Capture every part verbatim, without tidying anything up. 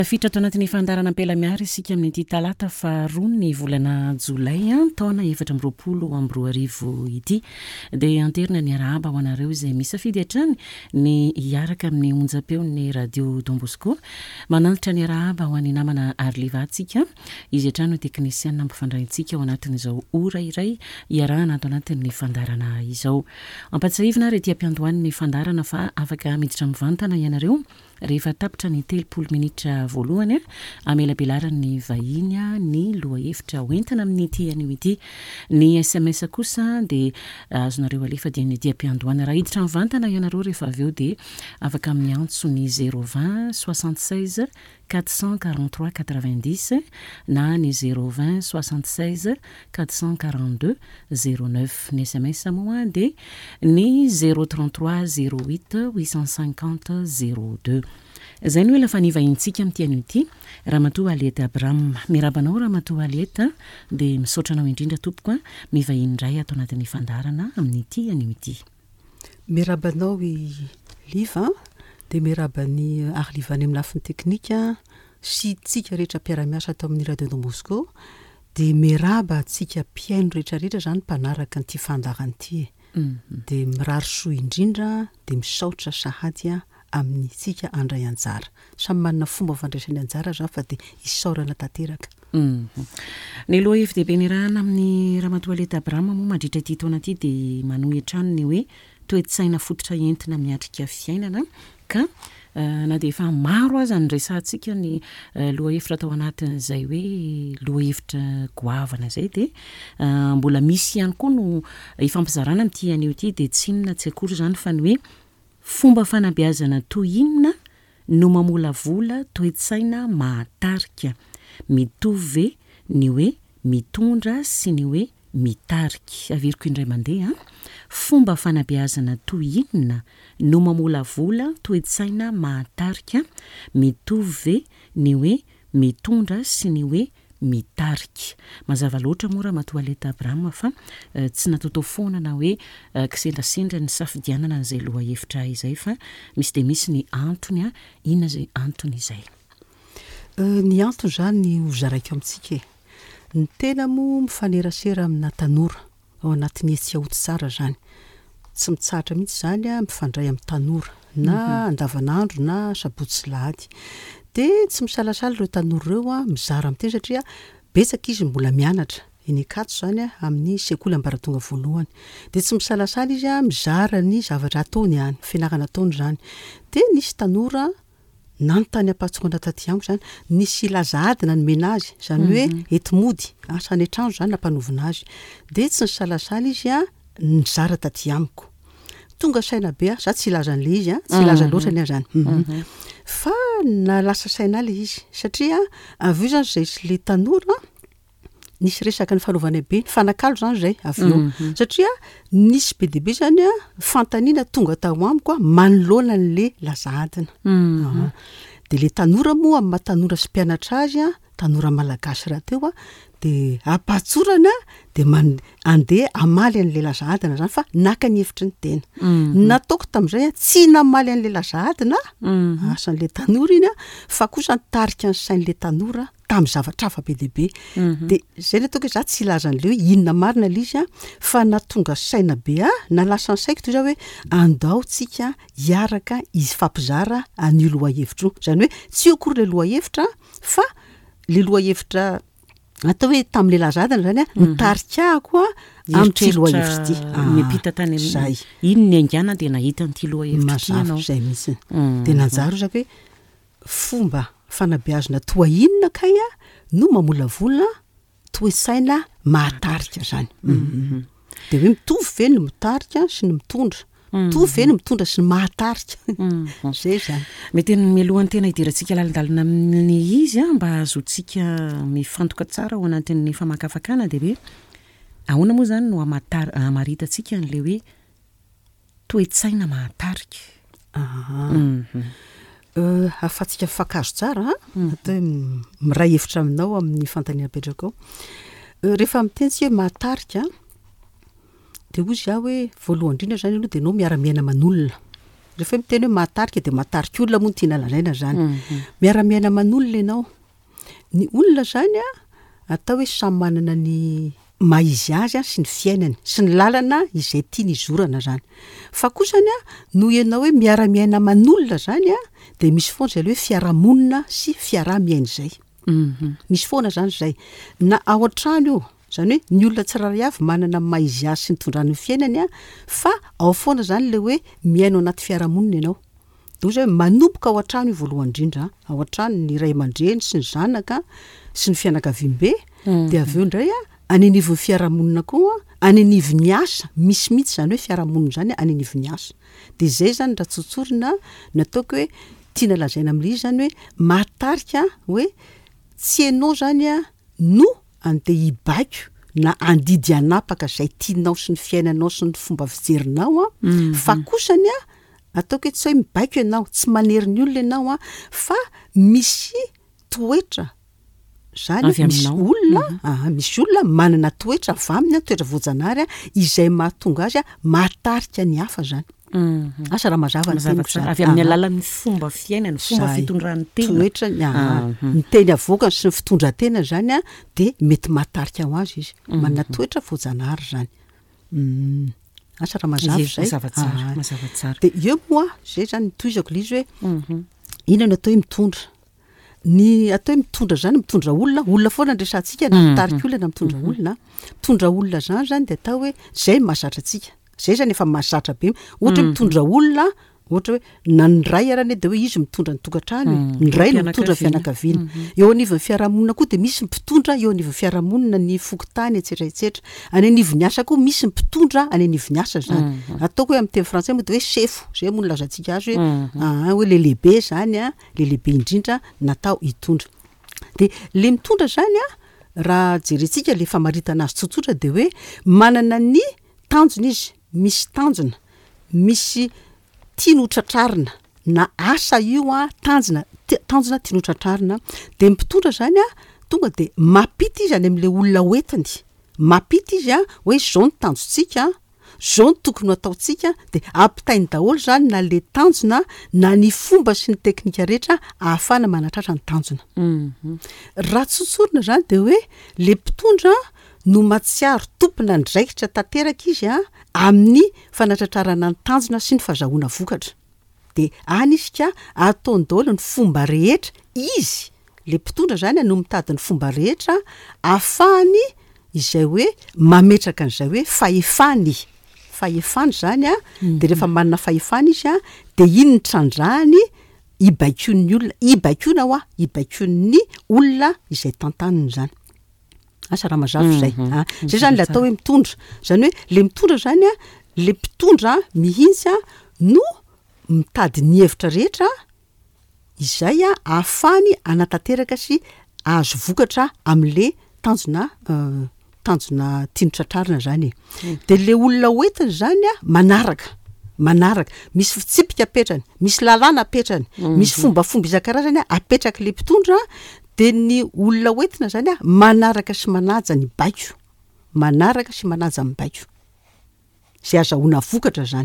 Fitra tao anatin'ny fandarana ampela-miary isika amin'ity talata faharoa ny volana jolay taona efatra amby roapolo amby roa arivo ity dia anterina ny arahaba ho anareo izay misafidy hatrany ny hiaraka amin'ny onjam-peo ny radio Don Bosco manantitra ny arahaba ho an'ny namana Arlivatsika izy hatrany teknisiana mampifandraintsika ao anatin'izao ora iray iarahana ato anatin'ny fandarana izao ampatsahivina rety ampiandohan'ny fandarana fa afaka miditra mivantana ianareo rehefa tapitra ny telopolo minitra voalohany amela belarany vahiny ny loha hevitra hoentina amin'ny ity anio ity ny S M S kosa dia azonareo alefa dia ny diam-piandohana raha hiditra mivantana ianareo rehefa avy eo dia afaka miantso ny zéro vingt soixante-seize quatre cent quarante-trois quatre-vingt-dix na ny zéro vingt soixante-seize quatre cent quarante-deux zéro neuf ny S M S moa dia ny zéro trente-trois zéro huit huit cent cinquante zéro deux zay ny hoe lafa nivahintsika amin'ity anio ity Ramatoa Alieta Abraham mirabanao Ramatoa Alieta dia misaotranao indrindra tompoko mivahiny indray ato anatin'ny fandarana amin'ity anio ity mirabanao i Liva dia mirabany Arlivany amin'ny lafiny teknika sy tsika rehetra mpiara-miasa atao amin'ny radio Don Bosco dia miraba tsika mpiaino rehetrarehetra zany mpanaraka n'ity fandarana ity dia mirary soa indrindra dia misaotra sahady amin'ny tsika andray anjara samy manana fomba fandraisany anjara zany fa dia isaorana tanteraka ny loha F D B nirahana amin'ny Ramatoa Alieta Abraham moa mandritra ity taona ity dia manohy hatrany ny hoe toe-tsaina fototra entina miatrika fiainana ka na dia efa maro aza ny resantsika ny loha hevitra tao anatin'izay hoe loha hevitra goavana izay dia mbola misy ihany koa no ifampizarana amin'ity anio ity dia tsy inona tsy akory izany fa ny hoe fomba fanabeazana tohinina no mamolavola toe-tsaina mahatarika mitovy ny hoe mitondra sy ny hoe mitarika averiko indray mandeha fomba fanabeazana tohinina no mamolavola toe-tsaina mahatarika mitovy ny hoe mitondra sy ny hoe mitarika mazava loatra moa Ramatoa Alieta Abraham fa tsy nataotao foana na hoe kisendrasendra ny safidianana n'izay loha hevitra izay fa misy dia misy ny antony a inona izay antony izay ny antony zany ho zaraiko amintsika ny tena moa mifanerasera amina tanora ao anatin'ny etsy-aoty tsara zany tsy mitsahatra mihitsy zany a mifandray amin'ny tanora na andavanandro na sabotsy lahady dia tsy misalasala ireo tanora ireo a mizara amin'iteny satria betsaka izy mbola mianatra eny Ankatso zany a amin'ny sekoly ambaratonga voalohany dia tsy misalasala izy a mizara ny zavatra ataony ihany fianarana ataony zany dia nisy tanora nanontany ampatsokana taty amiko zany nisy lazadina ny menazy zany hoe etimody asany an-trano zany nampanovina azy dia tsy misalasala izy a nizara taty amiko tonga saina be a za tsy ilaza an'le izy a tsy ilaza loatra ny zany fa na lasa saina le izy satria avy eo zany zay sy le tanora nisy resaka ny fanaovana be ny fanakalo zany zay avy eo satria nisy be deabe zany a fantaniana tonga tao amiko a manoloana n'le lazadina dia le tanora moa amin'ny matanora sy mpianatra azy a tanora malagasy raha teo a dia apatsorana dia andeha amaly an'le lazadina zany fa naka ny hevitry ny tena nataoko tamin'izay a tsy namaly an'le lazadina asan'le tanora iny a fa kosa nitarika ny sain'le tanora tamin'ny zavatra hafa be deabe dia zay ny ataoko hoe za tsy ilaza an'le hoe inona marina le izy a fa natonga saina be a na lasa ny saiko toy izao hoe andao tsika hiaraka izy fampizara an'io loha hevitra io zany hoe tsy akory le loha hevitra fa le loha hevitra atao hoe tamin'le lazadina zany a nitarikako a amin'ity loha hevitra ity mipita tany amin'izay iny ny angana dia nahita n'ity loha hevitra ity ianao mazava zay mihitsy dia nanjary zaka hoe fomba fanabeazana tohinina kay a no mamolavola toe-tsaina mahatarika zany dia hoe mitovy ve ny mitarika sy ny mitondra mitovy ve ny mitondra sy ny mahatarika zay zany mety mialohan'ny tena hidirantsika lalindalina amin'ny izy a mba azotsika mifantoka tsara ao anatin'ny famakafakana dia hoe ahoana moa zany no amaritantsika n'le hoe toe-tsaina mahatarika afatsika fakazo tsara atao hoe miray hevitra aminao amin'ny fantaniana petraka ao rehefa mitentsika hoe mahatarika dia hozy aho hoe voalohany indrindra zany aloha dia anao miara-miaina manolona rehefa miteny hoe mahatarika de mahatarika olona moa ny tiana lazaina zany miara-miaina man'olona ianao ny olona zany a atao hoe samy manana ny maizy azy a sy ny fiainany sy ny lalana izay tiany izorana zany fa kosany a no ianao hoe miara-miaina man'olona zany a de misy foana zay le hoe fiarahamonina sy fiaraha-miaina zay misy foana zany zay na ao an-trano io zany hoe ny olona tsiraray avy manana maizy azy sy ny tondrany fiainany a fa ao foana zany le hoe miaino anaty fiarahamonina ianao do zay manomboka ao an-trano io voalohany indrindra ao an-trano ny ray aman-dreny sy ny zanaka sy ny fianakaviam-be de avy eo indray a any anivon'ny fiarahamonina koa any anivon'ny asa misy mihitsy zany hoe fiarahamonina zany any anivon'ny asa de zay zany raha tsotsorina nataoko hoe tiana lazaina amin'ilay izy zany hoe mahatarika hoe tsy ianao zany a no andeha hibaiko na andidy anapaka zay tianao sy ny fiainanao sy ny fomba fijerinao a fa kosany a ataoko hoe tsy hoe mibaiko ianao tsy manery ny olona ianao a fa misy toetra zany misy olona misy olona manana toetra avy aminy toetra voajanahary a izay mahatonga azy a mahatarika ny hafa zany asa raha mazava avy amin'ny alalan'ny fomba fiainany fomba fitondran'ny tena toetra ny teny avoakany sy ny fitondran-tena zany a de mety mahatarika ho azy izy manana toetra voajanahary zany asa raha mazava zay mazava tsara de eo moa zay zany mitoizako le izy hoe ina no atao hoe mitondra ny atao hoe mitondra zany mitondra olona olona foana andresantsika na mitarika olona na mitondra olona mitondra olona zany zany de atao hoe zay mahazatra antsika zay zany efa mahazatra be ohatra mitondra olona ohatra hoe na ndray arany de hoe izy mitondra ny tokantrano ndray no mitondra fianakaviana eo anivon'ny fiarahamonina koa de misy mpitondra eo anivon'ny fiarahamonina ny fokotany etsetra etsetra any anivon'ny asa koa misy mpitondra any anivon'ny asa zany ataoko hoe amin'ny teny frantsay moa de hoe chef zay moa nolazantsika azy hoe ah hoe le lehibe zany a le lehibe indrindra natao hitondra de le mitondra zany a raha jerentsika le famaritana azy tsotsotra de hoe manana ny tanjona izy misy tanjona misy tiano tratrarina na asa io a tanjona tanjona tiano tratrarina de mpitondra zany a tonga de mapita izy any amin'le olona hoentiny mapita izy a hoe zao ny tanjontsika zao ny tokony ho ataontsika de ampitainy daholo zany na le tanjona na ny fomba sy ny teknika rehetra ahafana manatratra ny tanjona raha tsotsorina zany de hoe le mpitondra no matsiaro tompona ndraikitra tanteraka izy a amin'ny fanatratrarana ny tanjona sy ny fahazahoana vokatra de any izy ka ataony daholo ny fomba rehetra izy le mpitondra zany no mitady ny fomba rehetra ahafahany izay hoe mametraka an'izay hoe fahefany fahefany zany a de rehefa manana fahefany izy a de iny ny trandrahany hibaikoan'ny olona hibaikoana ho a hibaikoan'ny olona izay tantaniny zany asa raha mazava zay zay zany le atao hoe mitondra zany hoe le mitondra zany a le mpitondra mihintsy a no mitady ny hevitra rehetra izay a ahafany anatanteraka sy azo vokatra amin'le tanjona tanjona tiano tratrarina zany de le olona hoentiny zany a manaraka manaraka misy fitsipika apetrany misy lalàna apetrany misy fombafomba isan-karazany a apetraka le mpitondra de ny olona hoentina zany a manaraka sy manaja ny baiko manaraka sy manaja ny baiko zay azahoana vokatra zany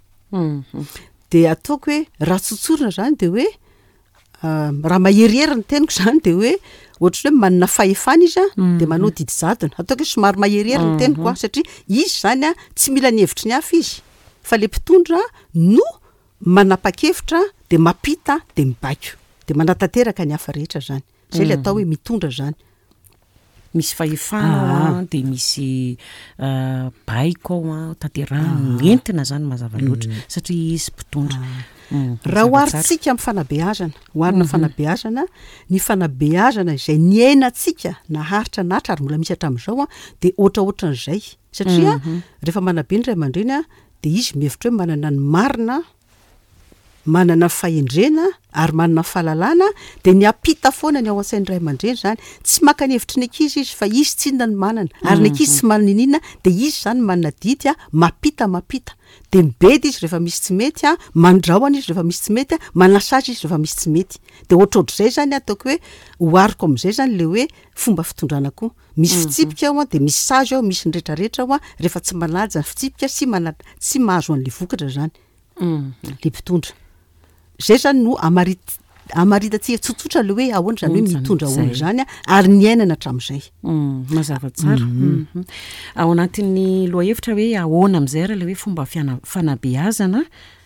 de ataoko hoe raha tsotsorina zany de hoe raha maherihery ny teniko zany de hoe ohatra hoe manana fahefana izy a de manao didy jadona ataoko hoe somary maherihery ny teniko a satria izy zany a tsy mila ny hevitry ny hafa izy fa le mpitondra no manapa-kevitra de mapita de mibaiko de manatanteraka ny hafa rehetra zany zay le atao hoe mitondra zany misy fahefana de misy baiko ao a tanterahany entina zany mazava loatra satria izy mpitondra raha oharitsika amin'ny fanabeazana oharina fanabeazana ny fanabeazana izay ny ainatsika naharitra natra ary mbola misy hatramin'izao a de ohatraohatran'izay satria rehefa manabe ny ray aman-dreny a de izy mihevitra hoe manana ny marina manana fahendrena ary manana fahalalana de ny apita foana ny ao an-tsain'ny ray aman-dreny zany tsy maka ny hevitry ny ankizy izy fa izy tsy inona ny manana ary ny ankizy tsy manana inina de izy zany manana didy a mapita mapita de mibedy izy rehefa misy tsy mety a mandraoana izy rehefa misy tsy mety a manasazy izy rehefa misy tsy mety de ohatrohatr'izay zany ataoko hoe hoariko amin'izay zany le hoe fomba fitondrana koa misy fitsipika ao a de misy sazy ao misy ny rehetrarehetra ao a rehefa tsy manaja ny fitsipika sy mana tsy mahazo an'le vokatra zany le mpitondra zay zany no amarit amaritatsika tsotsotra le hoe ahoana zany hoe mitondra olo zany a ary ny ainana hatramin'izay mazava tsara ao anatin'ny loha hevitra hoe ahoana amin'izay raha le hoe fomba fiana fanabeazana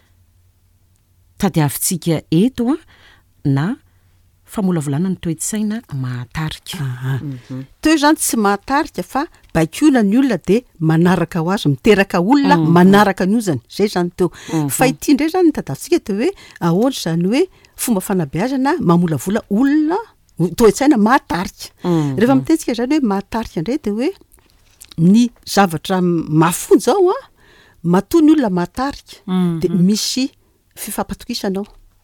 tadiavintsika eto a na famolavolana ny toe-tsaina mahatarika toe zany tsy mahatarika fa bakiona ny olona de manaraka ho azy miteraka olona manaraka ny ozany zay zany teo fa ity ndray zany tadavintsika teo hoe ahoana zany hoe fomba fanabeazana mamolavola olona toe-tsaina mahatarika rehefa mitentsika zany hoe mahatarika ndray de hoe ny zavatra mafonja ao a matoa ny olona mahatarika de misy fifampatokisanao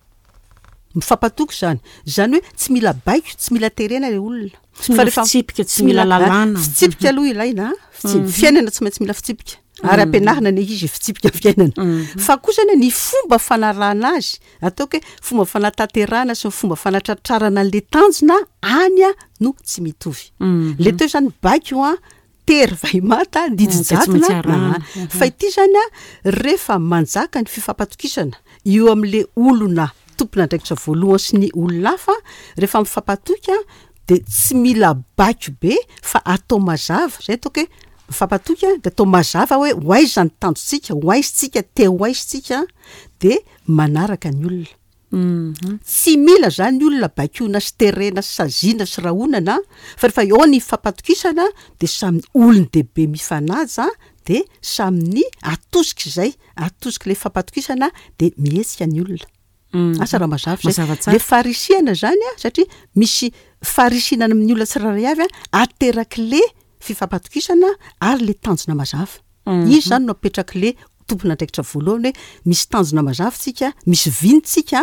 mifampatoky zany zany hoe tsy mila baiko tsy mila terena le olona fa rehefa fitsipika tsy mila lalàna fitsipika aloha ilaina fiainana tsy maintsy mila fitsipika ary ampianarina ny izy fitsipika fiainana fa kosa ny fomba fanarahana azy ataoko hoe fomba fanatanterahana sy fomba fanatratrarana le tanjona anya no tsy mitovy le teo zany baiko a tery vaimata dijijatona fa ity zany a rehefa manjaka ny fifampatokisana io amin'le olona tompona ndraikitra voalohany sy ny olona hafa rehefa mifampatoka de tsy mila baiko be fa atao mazava zay ataoko hoe mifampatoka de atao mazava hoe hoaiza ny tanjontsika hoaizitsika te hoaizitsika de manaraka ny olona tsy mila zany olona bakiona sy terena sy saziana sy rahonana fa rehefa eo ny fampatokisana de samy olony dehibe mifanaja de samyny atosika zay atosika le fampatokisana de mihetsika ny olona asa raha mazava zay le farisiana zany a satria misy farisinana amin'ny olona tsiraray avy a ateraky le fifampatokisana ary le tanjona mazava izy zany no apetraky le tompona ndraikitra voalohany hoe misy tanjona mazava tsika misy vinitsika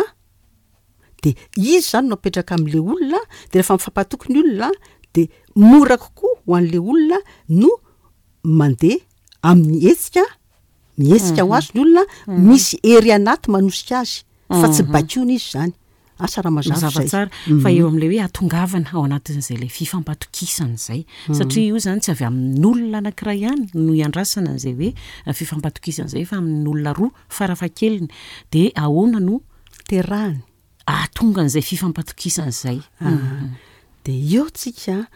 de izy zany no apetraka amin'le olona de rehefa mifampatoky ny olona de mora kokoa ho an'le olona no mandeha amin'ny hetsika mihetsika ho azy ny olona misy hery anaty manosika azy fa tsy bakiona izy zany asa raha mazava tsara fa eo amin'le hoe atongavana ao anatin'izay le fifampatokisana zay satria io zany tsy avy amin'olona anankiray ihany no iandrasana an'izay hoe fifampatokisana zay fa amin'olona roa farafakeliny de ahoana no terahany atonga an'izay fifampatokisana zay de eo tsika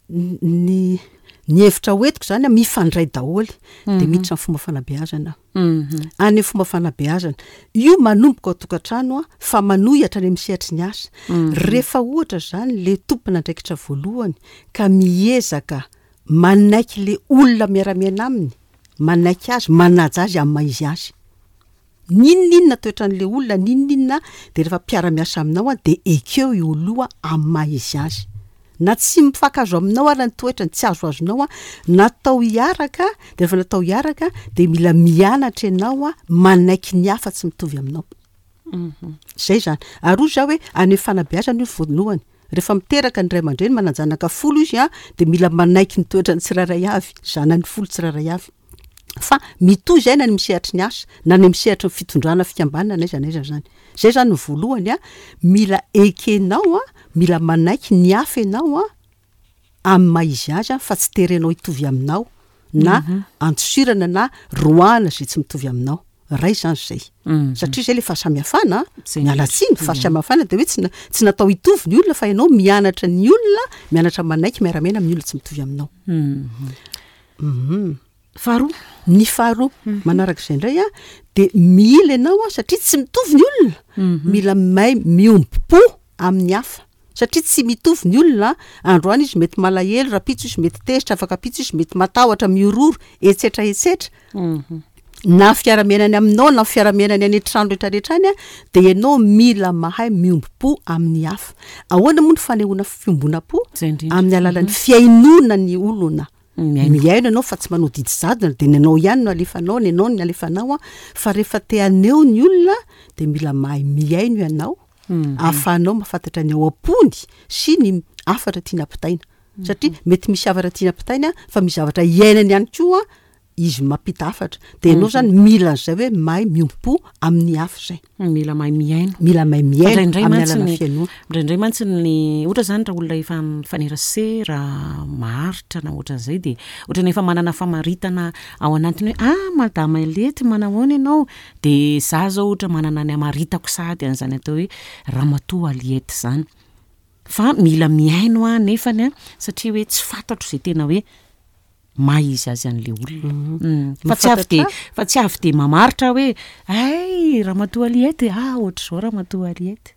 ny ny hevitra hoetiko zany a mifandray daholy de miditra ny fomba fanabeazana any fomba fanabeazana io manomboka ao tokantrano a fa manohitra ny misehitry ny asa rehefa ohatra zany le tompona ndraikitra voalohany ka miezaka manaiky le olona miaramiana aminy manaiky azy manaja azy amin'ny maizy azy ninninona toetran'le olona ninninona de rehefa mpiara-miasa aminao a de ekeo io oloa amin'ny maizy azy na tsy mifakazo aminao ary ny toetrany tsy azo azonao a natao hiaraka de rehefa natao hiaraka de mila mianatra ianao a manaiky ny hafa tsy mitovy aminao zay zany ary za hoe any fanabeazana io voalohany rehefa miteraka ny ray aman-dreny mananjanaka folo izy a de mila manaiky ny toetrany tsiraray avy zanany folo tsiraray avy fa mitoy zay na ny misehitry ny asa na ny misehitry ny fitondrana fikambanana naiza naiza zany zay zany ny voalohany a mila ekenao a mila manaiky ny hafa ianao a amin'ny maizy azy a fa tsy terenao hitovy aminao na antosirana na roana zay tsy mitovy aminao ray zany zay satria zay le fahasamihafana mialatsiny fahasamihafana de hoe tsy tsy natao hitovy ny olona fa ianao mianatra ny olona mianatra manaiky miaramena amin'ny olona tsy mitovy aminao faharoa ny faharoa manaraka izay indray a de mila ianao a satria tsy mitovy ny olona mila may miombo-po amin'ny hafa satria tsy mitovy ny olona androany izy mety malahelo rapitso izy mety tezitra afaka pitso izy mety matahotra miororo etsetra etsetra na fiaramenany aminao na fiaramenany any trano rehetrarehetrany a de ianao mila mahay miombo-po amin'ny hafa ahoana moa ny fanehoana fiombona-po amin'ny alalan'ny fiainona ny olona miaino ianao fa tsy manao didijadona de nanao ihany no alefanao ny anao ny alefanao a fa rehefa te aneo ny olona de mila mahay miaino ianao ahafahanao mahafantatra ny ao am-pony sy ny afatra tiana ampitaina satria mety misy avatra tiana ampitaina fa misy zavatra iainany ihany koa izy mampita afatra de ianao zany mila an'izay hoe mahay miompo amin'ny hafa zay mila mahay miaina mila mahay miaina Indraindray amin'ny mantsy alana ny- fiainoana indraindray mantsy ny ohatra zany raha olona efa mifanerasera maharitra na ohatran'izay de ohatra ny efa manana famaritana ao anatiny hoe ah madama Elety manahoana ianao de za zao ohatra manana ny amaritako sady an'izany atao hoe ramatoa Aliety zany fa mila miaino a nefany a satria hoe tsy fantatro zay tena hoe mahay izy azy an'le olona Mm. fa tsy avy de fa tsy avy de mamaritra hoe ay ramatoa Aliety ah ohatra zao ramatoa Aliety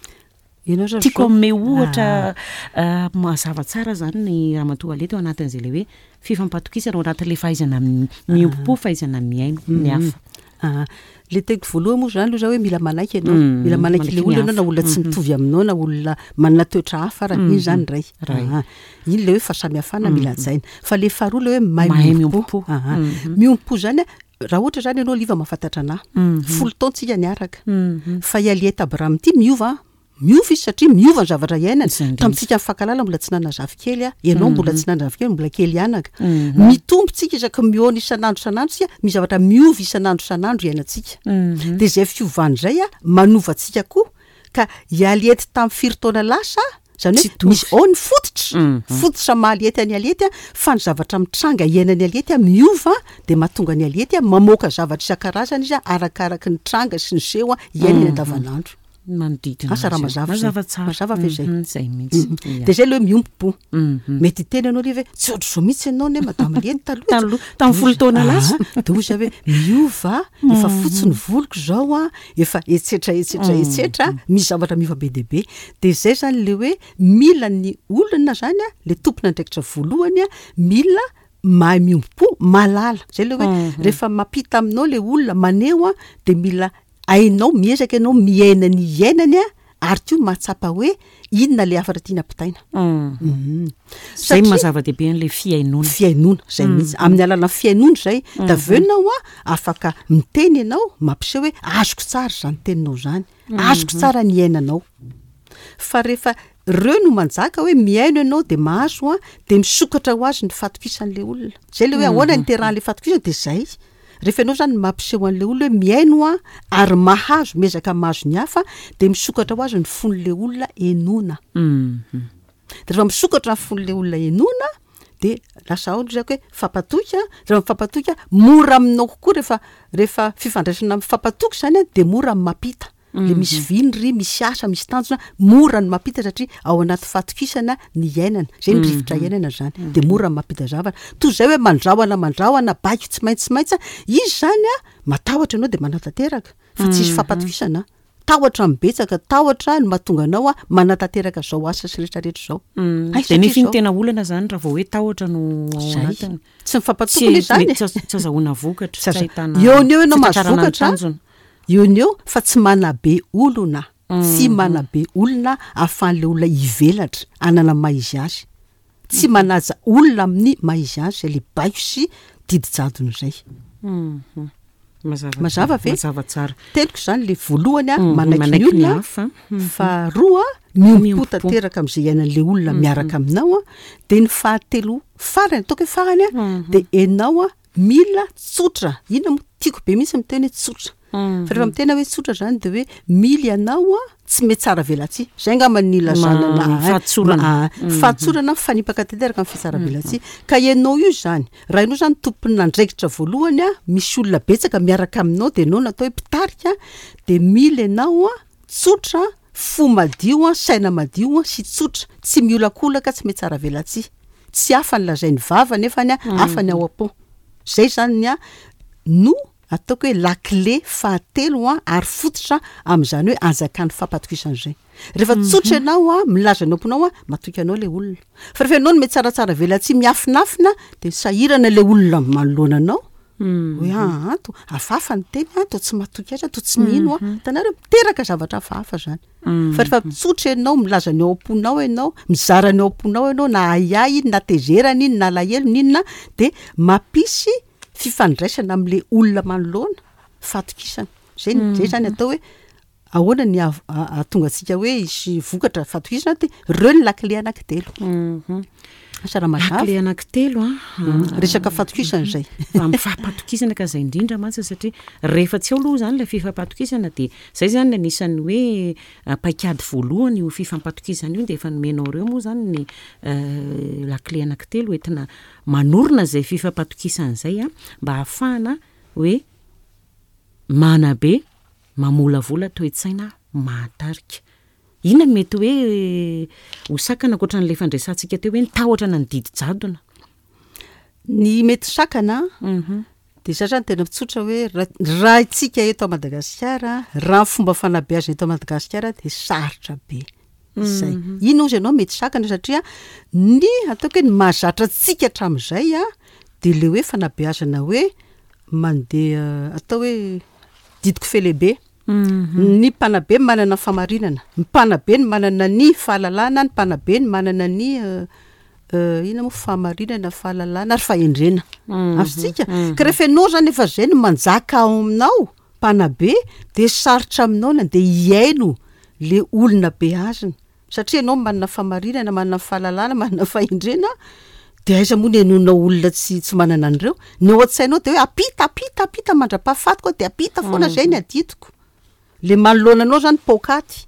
ianao zany tiako zao- ame ohatra ah, mazava tsara zany ny ramatoa Aliety ao anatin'izay le hoe fifampatokisana ao anatin'le fahaizana mi- miompo fahaizana miaino ny hafa Ah, le teko voalohany moa zany aloha zao hoe mila manaiky ianao Mm, mila manaiky manaiky le ny olona ianao na hafa. olona tsy mitovy aminao na olona manana toetra hafa raha iny zany ray Ray. Ah, iny le hoe fahasamihafana mila anjaina fa le faharoa le hoe Mahay mahay miompo. miompo Ah, ah. Mhm. miompo zany a raha ohatra zany ianao liva mahafantatra anahy Mhm. folo taontsika niaraka Mhm. fa i Aliety Abraham ty miova miova izy satria miova ny zavatra iainana Izay indrindra. tamitsika mifankalala mbola tsy nana zafikely a ianao mbola tsy nana zafikely mbola kely ianaka Mhm. mitombotsika isaky mihoana isan'andro isan'andro sika misy zavatra miova isan'andro isan'andro iainantsika Mhm. de zay fiovany zay a manovatsika koa ka i Aliety tamin'ny firy taona lasa zany Tsy hoe tovy. misy ao ny fototra Mhm. fototra maha-Aliety any Aliety a fa ny zavatra mitranga iainany Aliety a miova de mahatonga ny Aliety a mamoaka zavatra isan-karazany izy a arakaraka ny tranga sy ny seho a iainany andavanandro manodidina asa raha azy. mazava mazava zay. tsara Mazava ve zay? Mhm, zay mihitsy Ia. de zay le hoe miompo Mhm. mety teny ianao riva hoe tsy ohatry zao mihitsy ianao ne madama Aliety taloha Taloha- tamin'ny folo taona lasa. Ah, de ozy hoe miova efa fotsy ny voloko zao a efa etsetra etsetra etsetra misy zavatra miova be deabe de zay zany le hoe mila ny olona zany a le tompona andraikitra voalohany a mila mahay miompo malala zay le hoe rehefa mampita aminao le olona maneo a de mila ainao miezaka ianao miaina ny iainany a ary ko mahatsapa hoe inona le afatra tiana ampitaina Mhm. Mhm. Zay Satria- mazava-dehibe an'le fiainoana fiainoana zay mihitsy amin'ny alalana fiainoana zay da venao a afaka miteny ianao mampiseho hoe azoko tsara zany teninao zany azoko tsara ny iainanao fa rehefa reo no manjaka hoe miaino ianao de mahazo a de misokatra ho azy ny fatokisan'le olona zay le hoe ahoana ny terahan'le fatokisana de zay rehefa ianao zany mampiseho an'le olona hoe miaino a ary mahazo miezaka mahazo ny hafa de misokatra ho azy ny fon'le olona enona Mhm. de rehefa misokatra ny fon'le olona enona de lasa ao zako hoe fampatoka rehefa mifampatoka mora aminao kokoa rehefa rehefa fifandraisana mifampatoky zany a de mora amin'ny mampita le misy vindry misy asa misy tanjona mora ny mampita satria ao anaty fatokisana ny iainana zay ny rivotra iainana zany de mora ny mampita zavatra toy zay hoe mandrahoana mandrahoana baiko tsy maintsy tsy maintsy izy zany a matahotra ianao de manatateraka fa tsy isy fampatokisana tahotra mibetsaka tahotra ny mahatonga anao a manatateraka zao asa sy rehetrarehetra zao Mhm. Ay, De satria nefa iny zao- tena olana zany raha vao hoe tahotra no ao Zay. anatiny tsy mifampatokony tsy zany tsy tsy azahoana vokatra Tsy aza- tsy ahitana eo ny eo ianao fitantrarana mahazo vokatra, ny tanjona. eo ny eo fa tsy manabe olona tsy manabe olona ahafahan'le olona ivelatra anana maizy azy tsy manaja olona amin'ny maizy azy zay le baiko sy didijadony zay Mhm. Mazava Mazava ve? mazava tsara teliko zany le voalohany a Mhm, manaiky ny manaiky ny olona hafa. fa roa miompo Miompo. tanteraka am'izay iainan'le olona miaraka aminao a de ny fahatelo farany ataoko hoe farany a de enao a mila tsotra ina mo tiako be mihitsy miteny hoe tsotra Mhm. fa rehefa mitena hoe tsotra zany de hoe mily ianao a tsy mety tsara velatsy zay ngamba ny lazanana Ma- fahatsorana. fahatsorana fanipaka tanteraka amin'ny fitsara velatsy ka ianao io zany raha ianao zany tompony nandraikitra voalohany a misy olona betsaka miaraka aminao de ianao natao hoe mpitarika de mily ianao a tsotra fo madio a saina madio a sy tsotra tsy miolakolaka tsy mety tsara velatsy tsy hafa ny lazay ny vava nefany a hafa ny ao am-po zay zany a no ataoko hoe lakle fahatelo a ary fototra amin'izany hoe anjakany fampatokisan'izay rehefa tsotra ianao a milaza ny amponao a matoky anao le olona fa rehefa ianao no mety tsaratsara velatsy miafinafina de sahirana le olona manoloana anao hoe ah to hafahafa ny teny a to tsy matoky azy to tsy mino a tanareo miteraka zavatra hafahafa zany fa rehefa tsotra ianao milaza ny ao am-ponao ianao mizara ny ao am-ponao ianao na aiay iny na tezerany iny na lahelo ninona de mampisy fifandraisana amin'le olona manoloana fatokisana zay zay zany atao hoe ahoana ny atonga antsika hoe isy vokatra fatokisana de reo ny lakle anankitelo Mhm. Lakle anankitelo a resaka fatokisana zay fa mifampatokisana ka zay indrindra mantsy satria rehefa tsy eo aloha zany la fifampatokisana de zay zany anisan'ny hoe paikady voalohany io fifampatokisana io de efa nomenao reo moa zany ny lakle anankitelo entina manorina zay fifampatokisana zay a mba hahafahana hoe manabe mamolavola toe-tsaina mahatarika. Ina mety hoe hosakana ankoatra n'le fandresantsika teo hoe nitahotra na ny didi-jadona. Ny mety sakana de za zany tena mitsotra hoe raha itsika eto a Madagasikara raha fomba fanabeazana eto a Madagasikara de sarotra be zay. Ino ozy ianao mety sakana satria ny ataoko hoe ny mahazatra antsika hatramin'izay a de le hoe fanabeazana hoe mandeha atao hoe didiko felehibe. Ny mpanabe manana famarinana, ny mpanabe ny manana ny fahalalana, ny mpanabe ny manana ny ina moa famarinana, fahalalana ary fahendrena. Afitsika ka rehefa ianao zany efa zay no manjaka ao aminao mpanabe de sarotra aminao na de hiaino le olona be azony satria ianao manana famarinana, manana fahalalana, manana fahendrena de aiza moa ny anona olona tsy tsy manana an'ireo. Ny ao an-tsainao de hoe apita apita apita mandra-pahafatiko de apita foana zay ny aditiko. Le manoloananao zany pokaty.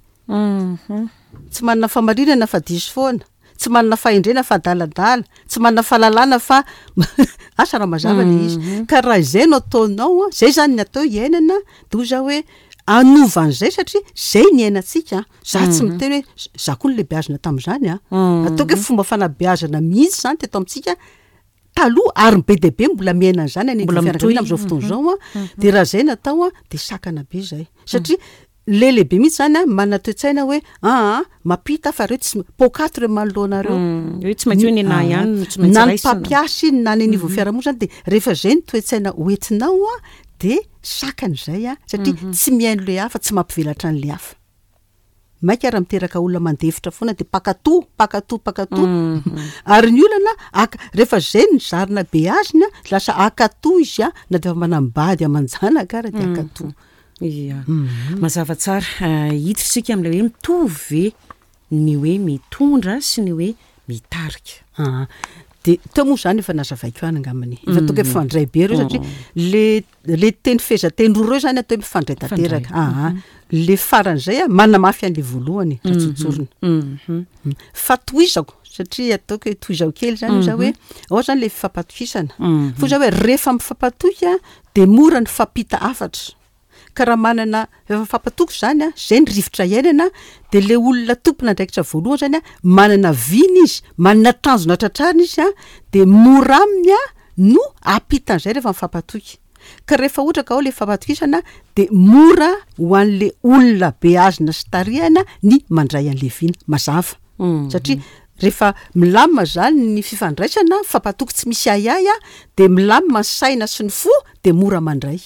Tsy manana famarinana fa diso foana, tsy manana fahendrena fa daladala, tsy manana fahalalana fa asa raha mazava le izy. Ka raha izay no ataonao, zay zany ny atao iainana de hoy za hoe anovan'izay satria zay ny ainatsika. Za tsy miteny hoe za koa ny lehibeazana tamin'izany a. Ataoko hoe fomba fanabeazana mihitsy zany teto amintsika taloha ary be de be mbola miaina an'izany any fianakaviana amin'izao fotoana izao a de raha zay natao a de sakana be zay satria le lehibe mihitsy zany a manana toe-tsaina hoe aa mapita fa reo tsy pokaty reo manoloanareo hoe tsy maintsy hoe ny nahy ihany tsy maintsy na ny mpampiasy na ny niveau fiarahamonina zany de rehefa zay ny toe-tsaina hoentinao a de sakan'izay a satria tsy miaino le hafa, tsy mampivelatra an'le hafa. Maika raha miteraka olona mandefitra foana de pakato pakato pakato ary ny olana aka rehefa zay ny zarina be azony a lasa akato izy a na de manambady amanjanaka ary de akato. Ia mazava tsara hiditsika amin'ilay hoe mitovy ny hoe mitondra sy ny hoe mitarika. De teo moa zany efa nazavaiko any angamany efa tonga mifandray be reo satria le le teny fezateny roa reo zany atao mifandray tanteraka. Aha le faran'izay a manana mafy an'le voalohany ratsotsorina fa toizako satria ataoko hoe toizao kely zany za hoe ao zany le fifampatokisana fo za hoe rehefa mifampatoka de mora ny fampita afatra ka raha manana efa fampatoko zany a zay ny rivotra iainana de le olona tompona andraikitra voalohany zany a manana viny izy manana tanjona tratrarina izy a de mora aminy a no apitan'izay rehefa mifampatoky. Ka rehefa ohatra ka ao le fampatokisana de mora ho an'le olona be azona sy tarihana ny mandray an'le viny mazava satria rehefa milamina zany ny fifandraisana fampatoky tsy misy ayay a de milamina ny saina sy ny fo de mora mandray.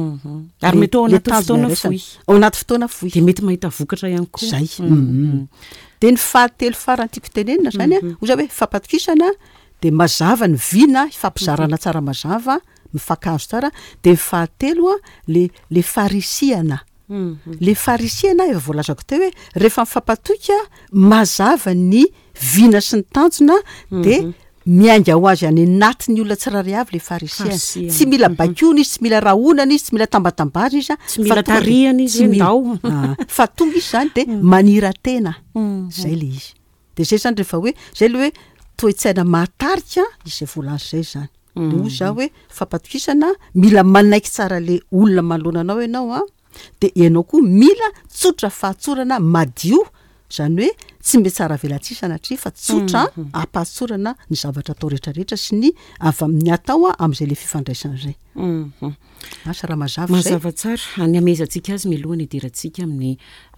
Ary mety ao anaty fotoana fohy. Ao anaty fotoana fohy. De mety mahita vokatra ihany koa. Zay. De ny fahatelo farany tiako tenenina zany a hoy za hoe fampatokisana de mazava ny vina fampizarana tsara mazava mifakazo tsara de fahatelo a le le farisiana. Le farisiana efa voalazako teo hoe rehefa mifampatoka mazava ny vina sy ny tanjona de miainga ho azy any anatin'ny olona tsirairay avy le farisiana. Tsy mila bakiona izy, tsy mila rahonana izy, tsy mila tambatambazana izy, tsy mila tarihana izy ndao fa tonga izy zany de manira-tena. Zay le izy. De zay zany rehefa hoe zay le hoe toe-tsaina mahatarika izay voalazo zay zany. De hoy za hoe fampatokisana mila manaiky tsara le olona manoloananao ianao a de ianao koa mila tsotra fahatsorana madio zany hoe tsy mbe tsara velatsisana atria fa tsotra apatsorana ny zavatra atao rehetrarehetra sy ny avy amin'ny atao amin'izay le fifandraisana zay. Asa raha mazava zay. Mazava tsara ny amezantsika azy milohany idirantsika amin'ny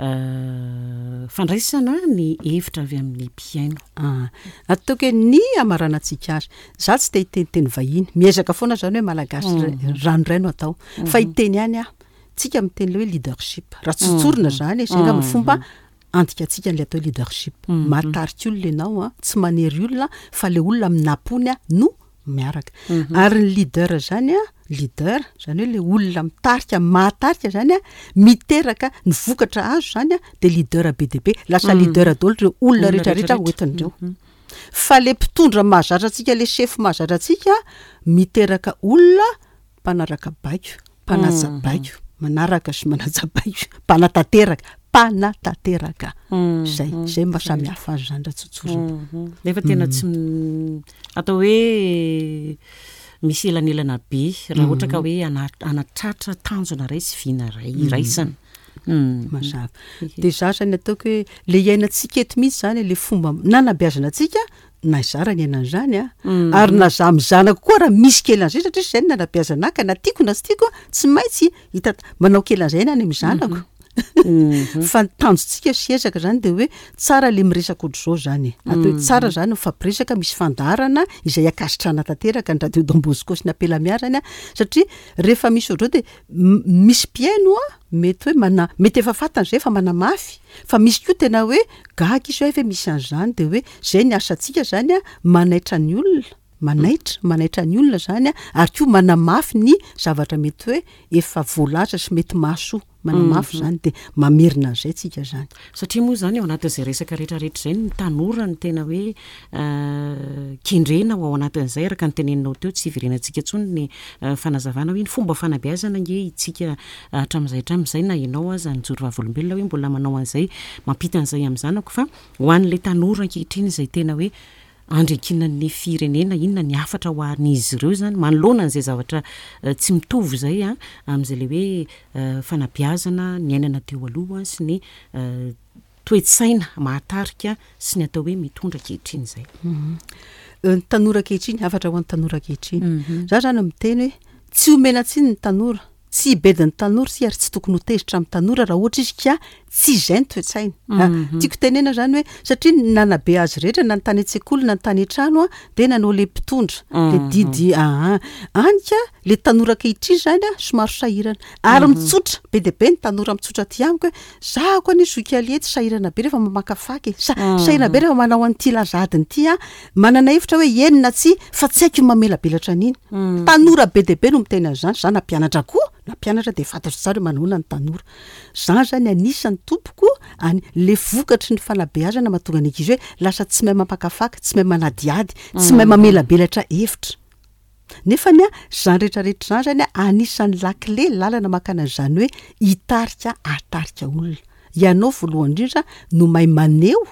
fandraisana ny hevitra avy amin'ny mpiaino. Ataoko hoe ny amaranantsika azy za tsy te hiteniteny vahiny miezaka foana zany hoe malagasy ranoray no atao fa hiteny ihany a tsika miteny le hoe leadership raha tsotsorina zany zay nga fomba andikatsika n'le atao leadership matarika olona ianao a tsy manery olona fa le olona aminapony a no miaraka ary ny leader zany a leader zany hoe le olona mitarika mahatarika zany a miteraka ny vokatra azo zany a de leader be de be lasa leader daholo reo olona rehetrarehetra hoentin'ireo. fa le mpitondra mahazatra antsika le sefo mahazatra antsika miteraka olona mpanaraka baiko mpanajabaiko manaraka sy manajabaiko mpanatanteraka mpanatanteraka zay zay mba samy hafa azy zany ratsotsorina nefa tena tsy atao hoe misy elanelana be raha ohatra ka hoe anatratra tanjona ray sy vina ray iraisana mazava de za zany ataoko hoe le iainantsika eto mihitsy zany le fomba nanabeazana antsika na izara ny ainany zany a ary na za mizanako koa raha misy kelan'izay satria zay nanabeazana ka na tiako na sy tiako tsy maintsy hita manao kelan'izay na any mizanako fa tanjontsika siezaka zany de hoe tsara le miresaka ohatr'izao zany atao hoe tsara zany mifampiresaka misy fandarana izay akasitrana tanteraka ny radio Don Bosco sy ny Ampelamiarany a satria rehefa misy ohatr'izao de misy mpiaino a mety hoe mana mety efa fantany zay fa manamafy fa misy koa tena hoe gaga izy hoe efa misy an'izany de hoe zay ny asantsika zany a manaitra ny olona manaitra manaitra ny olona zany a ary koa manamafy ny zavatra mety hoe efa voalaza sy mety mahasoa manamafy zany de mamerina zay tsika zany satria moa zany ao anatin'izay resaka rehetrarehetra zay ny tanora ny tena hoe kendrena ao anatin'izay araka ny teneninao teo tsy hiverenantsika ntsony ny fanazavana hoe ny fomba fanabeazana nge itsika hatramin'izay hatramin'izay na ianao aza nijoro vavolombelona hoe mbola manao an'izay mampita an'izay amin'izanako fa ho an'le tanora ankehitriny izay tena hoe andrekina ny firenena inona ny afatra ho an'izy ireo zany manoloana an'izay zavatra tsy mitovy zay a amin'izay le hoe fanabeazana ny ainana teo aloha sy ny toe-tsaina mahatarika sy ny atao hoe mitondra kehitriny zay ny tanora kehitriny afatra ho an'ny tanora kehitriny za zany miteny hoe tsy omena tsiny ny tanora tsy bedin'ny tanora sy ary tsy tokony ho tezitra amin'ny tanora raha ohatra izy ka tsy izay ny toe-tsaina tiako tenena zany hoe satria nanabe azy rehetra na ny tany an-tsekoly na ny tany an-trano a de nanao le mpitondra le didy aa anika le tanora kehitriny zany a somaro sahirana ary mitsotra be de be ny tanora mitsotra ty amiko hoe za koa ny zokialety sahirana be rehefa mamakafaky sahirana be rehefa manao an'ity lazadiny ty a manana hevitra hoe enina tsy fa tsy haiko mamelabelatra an'iny tanora be de be no miteny an'izany za na mpianatra koa na mpianatra de fantatro tsara manahona ny tanora za zany anisan'ny tompoko any le vokatry ny fanabeazana mahatonga an'izy hoe lasa tsy mahay mampakafaky tsy mahay manadiady tsy mahay mamelabelatra hevitra nefa ny a zany rehetrarehetra zany zany a anisan'ny lakile lalana makana zany hoe hitarika atarika olona ianao voalohany indrindra no mahay maneho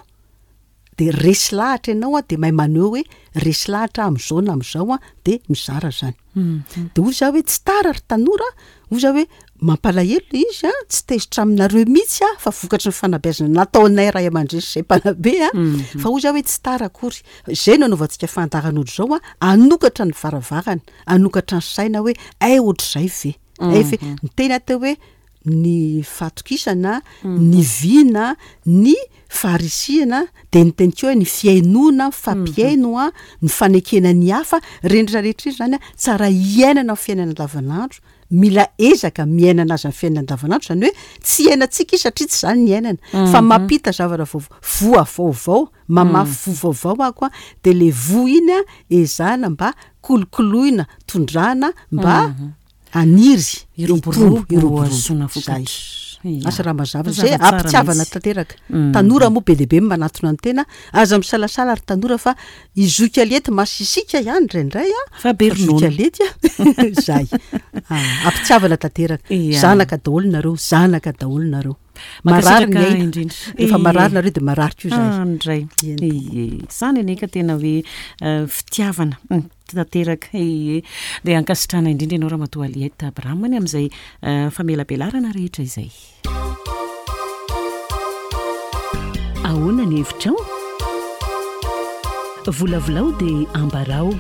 de resy lahatra ianao a de mahay maneho hoe resy lahatra am'izao na am'izao a de mizara zany de hoy za hoe tsy tara ry tanora hoy za hoe mampalahelo le izy a tsy tezitra aminareo mihitsy a fa vokatry ny fanabeazana nataonay ray aman-dreny zay mpanabe a fa hoy za hoe tsy tara akory zay no anaovantsika fandaran'olo zao a anokatra ny varavarana anokatra ny saina hoe ay ohatr'izay ve ay ve ny tena teo hoe ny fatokisana ny vina ny farisihana de ny teny keo hoe ny fiainona fampiaino a ny fanekena ny hafa rendrarehetra zany a tsara iainana ny fiainana andavanandro mila ezaka miainana azy ny fiainana andavanandro zany hoe tsy iainantsika izy satria tsy zany ny iainana fa mampita zavatra voa vaovao mamafy vo vaovao ako a de le vo iny a ezana mba kolokoloina tondrana mba aniry iroborobo iroboroazona vokatra asa raha mazava zay ampitiavana tanteraka tanora moa be dehibe manatona ny tena aza misalasala ary tanora fa izoky alety masisika ihany draindray a fa berozoky alety a zay ampitiavana tanteraka zanaka daholinareo zanaka daholinareo marary ny efa marary nareo de marary ko zay ndray sany aneka tena hoe fitiavana tanteraka de ankasitrana indrindra ianao raha matoa Aliette Abraham ny amin'izay famelabelarana rehetra izay ahoana ny hevitrao volavolao de ambarao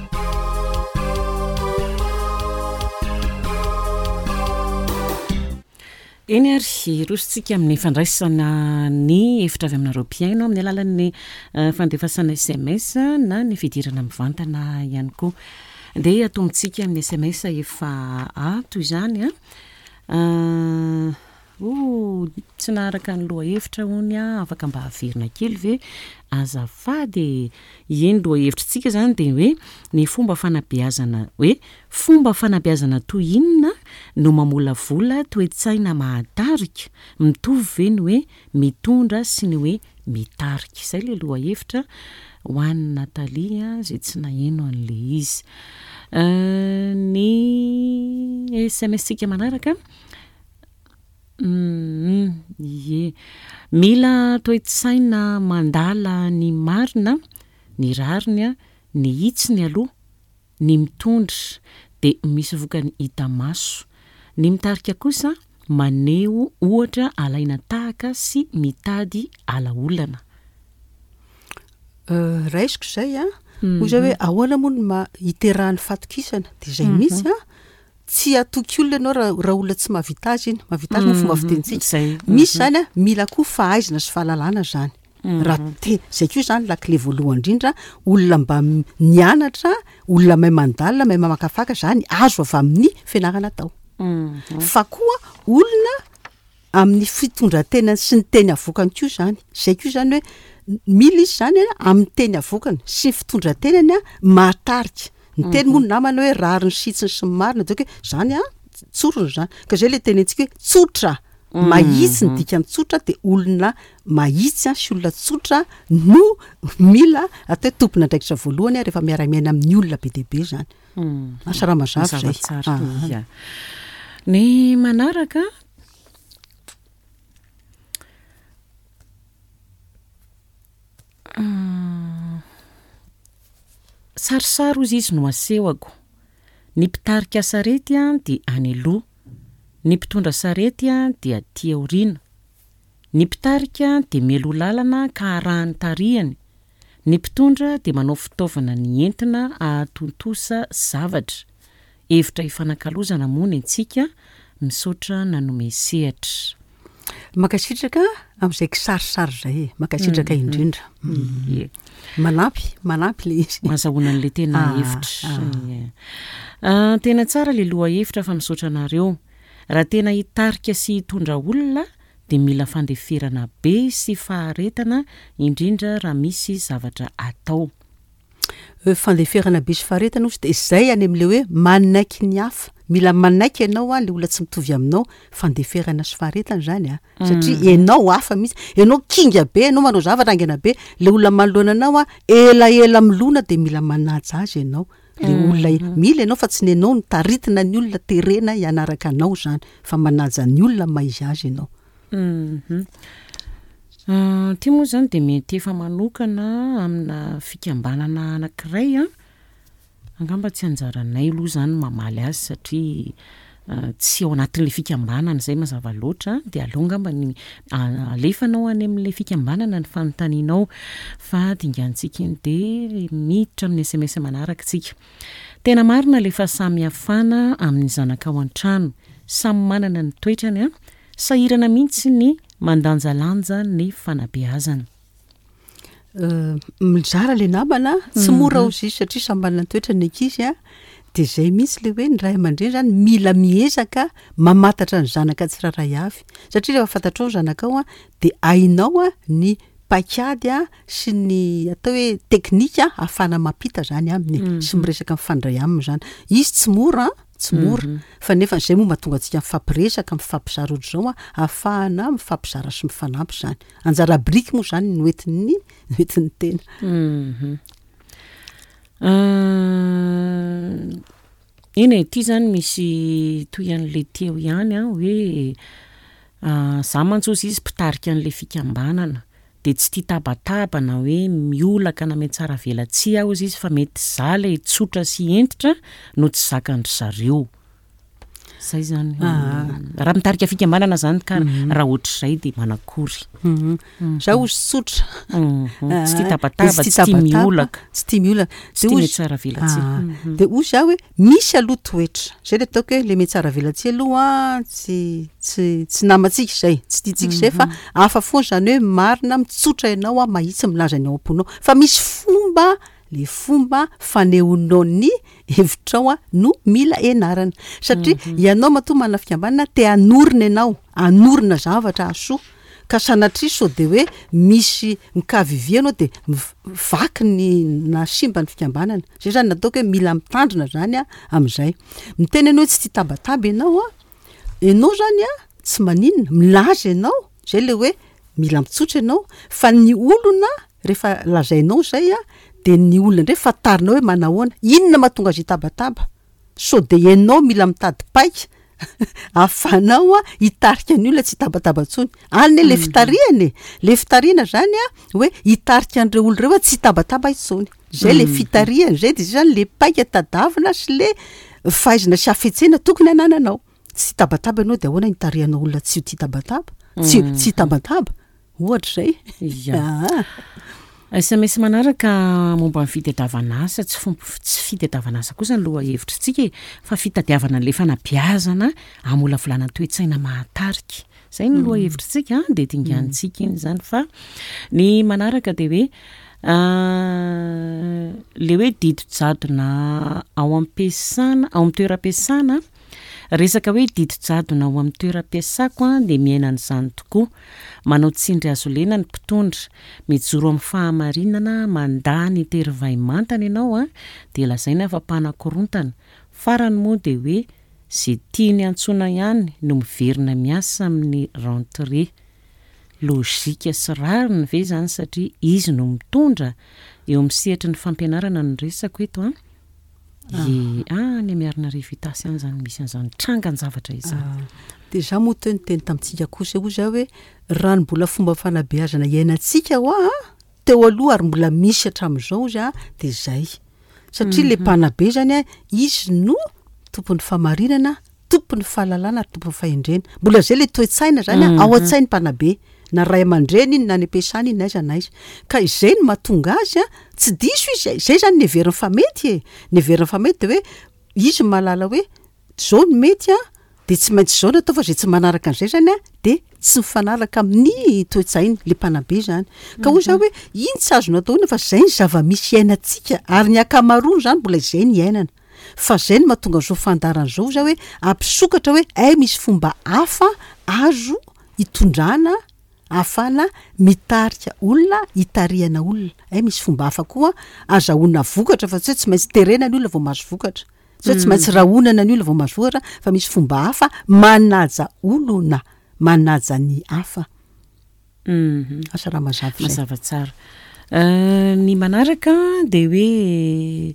eny ary rositsika amin'ny fandraisana ny efitra avy aminareo mpiaino amin'ny alalan'ny fandefasana S M S na ny fidirana mivantana ihany koa de atombotsika amin'ny S M S efa ato izany a o tsy naharaka ny loha hevitra hony a afaka mba haverina kely ve azafady eny loha hevitritsika zany de hoe ny fomba fanabeazana hoe fomba fanabeazana toy inona no mamolavola toe-tsaina mahatarika mitovy ve ny hoe mitondra sy ny hoe mitarika izay le loha hevitra ho any Natalia zay tsy naheno an'le izy ny S M S tsika manaraka ye mila toetsaina mandala ny marina ny rariny a ny hitsiny aloha ny mitondra de misy vokany hita maso ny mitarika kosa maneho ohatra alaina tahaka sy mitady ala olana raisiko zay a ozy hoe ahoana moa ma hiterahany fatokisana de zay misy a tsy atoky olona ianao raha olona tsy mahavita azy iny mahavita azy moa fomba fitentsika misy zany a mila koa fahaizana sy fahalalana zany raha te zay koa zany lakile voalohany indrindra olona mba nianatra olona mahay mandalina mahay mamakafaka zany azo avy amin'ny fianarana tao fa koa olona amin'ny fitondratena sy ny teny avokany koa zany zay koa zany hoe mila izy zany amin'ny teny avokany sy fitondrantenany a mahatarika ny teny moa ny namana hoe rariny sitsiny sy marina de hoe zany a tsorona zany ka zay le teny antsika hoe tsotra mahitsy ny dikany tsotra de olona mahitsy a sy olona tsotra no mila atao tompona andraikitra voalohany rehefa miara-miaina amin'ny olona be deaibe zany asa raha mazavy zay ny manaraka sarisary ozy izy no asehako ny mpitarika sarety a de any aloha ny mpitondra sarety a de aty aoriana ny mpitarika de melo lalana ka arahany tarihany ny mpitondra de manao fitaovana ny entina ahatontosa zavatra hevitra ifanakalozana moa ny antsika misaotra nanome sehatra makasitraka am'izay kisarisary zay makasitraka indrindra manampy manampy le izy mazahoana an'le tena hevitra tena tsara le loha hevitra fa misaotra anareo raha tena hitarika sy hitondra olona de mila fandeferana be sy faharetana indrindra raha misy zavatra atao fandeferana be sy faharetana ozy de zay any am'le hoe manaiky ny hafa mila manaiky ianao a le olona tsy mitovy aminao fandeferana sy faharetana zany a satria ianao hafa misy ianao kinga be ianao manao zavatra angena be le olona manoloana anao a elaela milona de mila manaja azy ianao le olona mila ianao fa tsy ny ianao ny taritina ny olona terena hianaraka anao zany fa manaja ny olona maizy azy ianao ty moa zany de mety efa manokana amina fikambanana anankiray a angamba tsy anjaranay aloha zany mamaly azy satria tsy ao anatin'le fikambanana zay mazava loatra de aleo ngamba ny alefanao any amin'le fikambanana ny fanontanianao fa dingantsika iny de miditra amin'ny S M S manaraka tsika tena marina le fa samy hafana amin'ny zanakao an-trano samy manana ny toetrany a sahirana mihitsy ny mandanjalanja ny fanabeazana mizara le namana tsy mora ozy izy satria samy manana ny toetrany ankizy a de zay mihitsy le hoe ny ray aman-dreny zany mila miezaka mamatatra ny zanaka tsiraray avy satria rehefa fantatrao ny zanakao a de ainao a ny pakady a sy ny atao hoe teknika ahafana mampita zany aminy sy miresaka mifandray aminy zany izy tsy mora tsy mora fa nefa zay moa mahatonga antsika mifampiresaka mifampizara ohatr'izao a ahafahana mifampizara sy mifanampy zany anjara briky moa zany ny oetin'ny oetin'ny tena eny e ty zany misy toy an'le teo ihany a hoe za mantsozy izy mpitarika an'le fikambanana de tsy tia tabatabana hoe miolaka na mety tsara velatsia aho izy izy fa mety za le tsotra sy entitra no tsy zakandry zareo zay zany raha mitarika fikambanana zany ka raha ohatr'izay de manakory za ozy tsotra tsy tia tabataba tsy tia miolaka tsy tia miolaka tsy tia mety tsara velatsia de ozy za hoe misy aloha toetra zay le ataoko hoe le mety tsara velatsia aloha tsy tsy tsy namatsika zay tsy tiatsika zay fa hafa foana zany hoe marina mitsotra ianao a mahitsy milaza ny ao am-ponao fa misy fomba le fomba fanehonao ny hevitrao a no mila enarana satria ianao matoa manana fikambanana te anorina ianao anorina zavatra asoa ka sanatria so de hoe misy mikavivy ianao de vaky ny na simba ny fikambanana zay zany nataoko hoe mila mitandrina zany a am'izay miteny ianao hoe tsy tia tabataba ianao a ianao zany a tsy maninona milaza ianao zay le hoe mila mitsotra ianao fa ny olona rehefa lazainao zay a de ny olona ndray fatarinao hoe manahoana inona mahatonga azy hitabataba so de ianao mila mitady paika afanao a hitarika ny olona tsy hitabataba ntsony any le fitariany le fitariana zany a hoe hitarika an'ireo olo reo a tsy hitabataba intsony zay le fitariany zay de zany le paika tadavina sy le fahaizana sy afetsena tokony anananao tsy hitabataba ianao de ahoana hitarianao olona tsy hitabataba tsy tsy hitabataba ohatra zay ya S M S manaraka momba ny fitadiavana asa tsy fomba tsy fitadiavana asa kosa ny loha hevitrintsika fa fitadiavana le fanabeazana amola volana toe-tsaina mahatarika zay ny loha hevitrintsika de dingantsika iny zany fa ny manaraka de hoe le hoe didy-jadona ao am-piasana ao amin'ny toeram-piasana resaka hoe didy-jadona ao amin'ny toeram-piasako a de miaina an'izany tokoa manao tsindry azo lena ny mpitondra mijoro amin'ny fahamarinana mandany terivay-mantana ianao a de lazaina fa mpanakorontana farany moa de hoe zay tiany antsona ihany no miverina miasa amin'ny rentrée logika sy rariny ve zany satria izy no mitondra eo amin'ny sehatry ny fampianarana ny resako eto a e ah ny miarina revitasy any zany misy an'izany tranga ny zavatra izany de za moa teo ny teny tamintsika kosa ho za hoe raha ny mbola fomba fanabeazana iainantsika ho a teo aloha ary mbola misy hatramin'izao za de zay satria le mpanabe zany a izy no tompon'ny famarinana tompon'ny fahalalana ary tompon'ny fahendrena mbola zay le toe-tsaina zany a ao an-tsainy mpanabe na ray aman-dreny iny na ny ampiasana iny naiza naiza ka izay ny mahatonga azy a tsy diso izy zay zany ny heveriny fa mety e ny heveriny fa mety de hoe izy mahalala hoe zao ny mety a de tsy maintsy zao natao fa zay tsy manaraka an'izay zany a de tsy mifanaraka amin'ny toe-tsainy le mpanabe zany ka hoy za hoe iny tsy azo natao ina fa zay ny zava-misy iainantsika ary ny akamaroany zany mbola izay ny iainana fa zay ny mahatonga zao fandaran'izao za hoe ampisokatra hoe ay misy fomba hafa azo hitondrana afana mitarika olona hitariana olona ay misy fomba hafa koa azahoana vokatra fa tsy tsy maintsy terena ny olona vao mahazo vokatra tsy tsy maintsy rahonana ny olona vao mahazo vokatra fa misy fomba hafa manaja olona manaja ny hafa asa raha mazava mazava tsara ny manaraka de hoe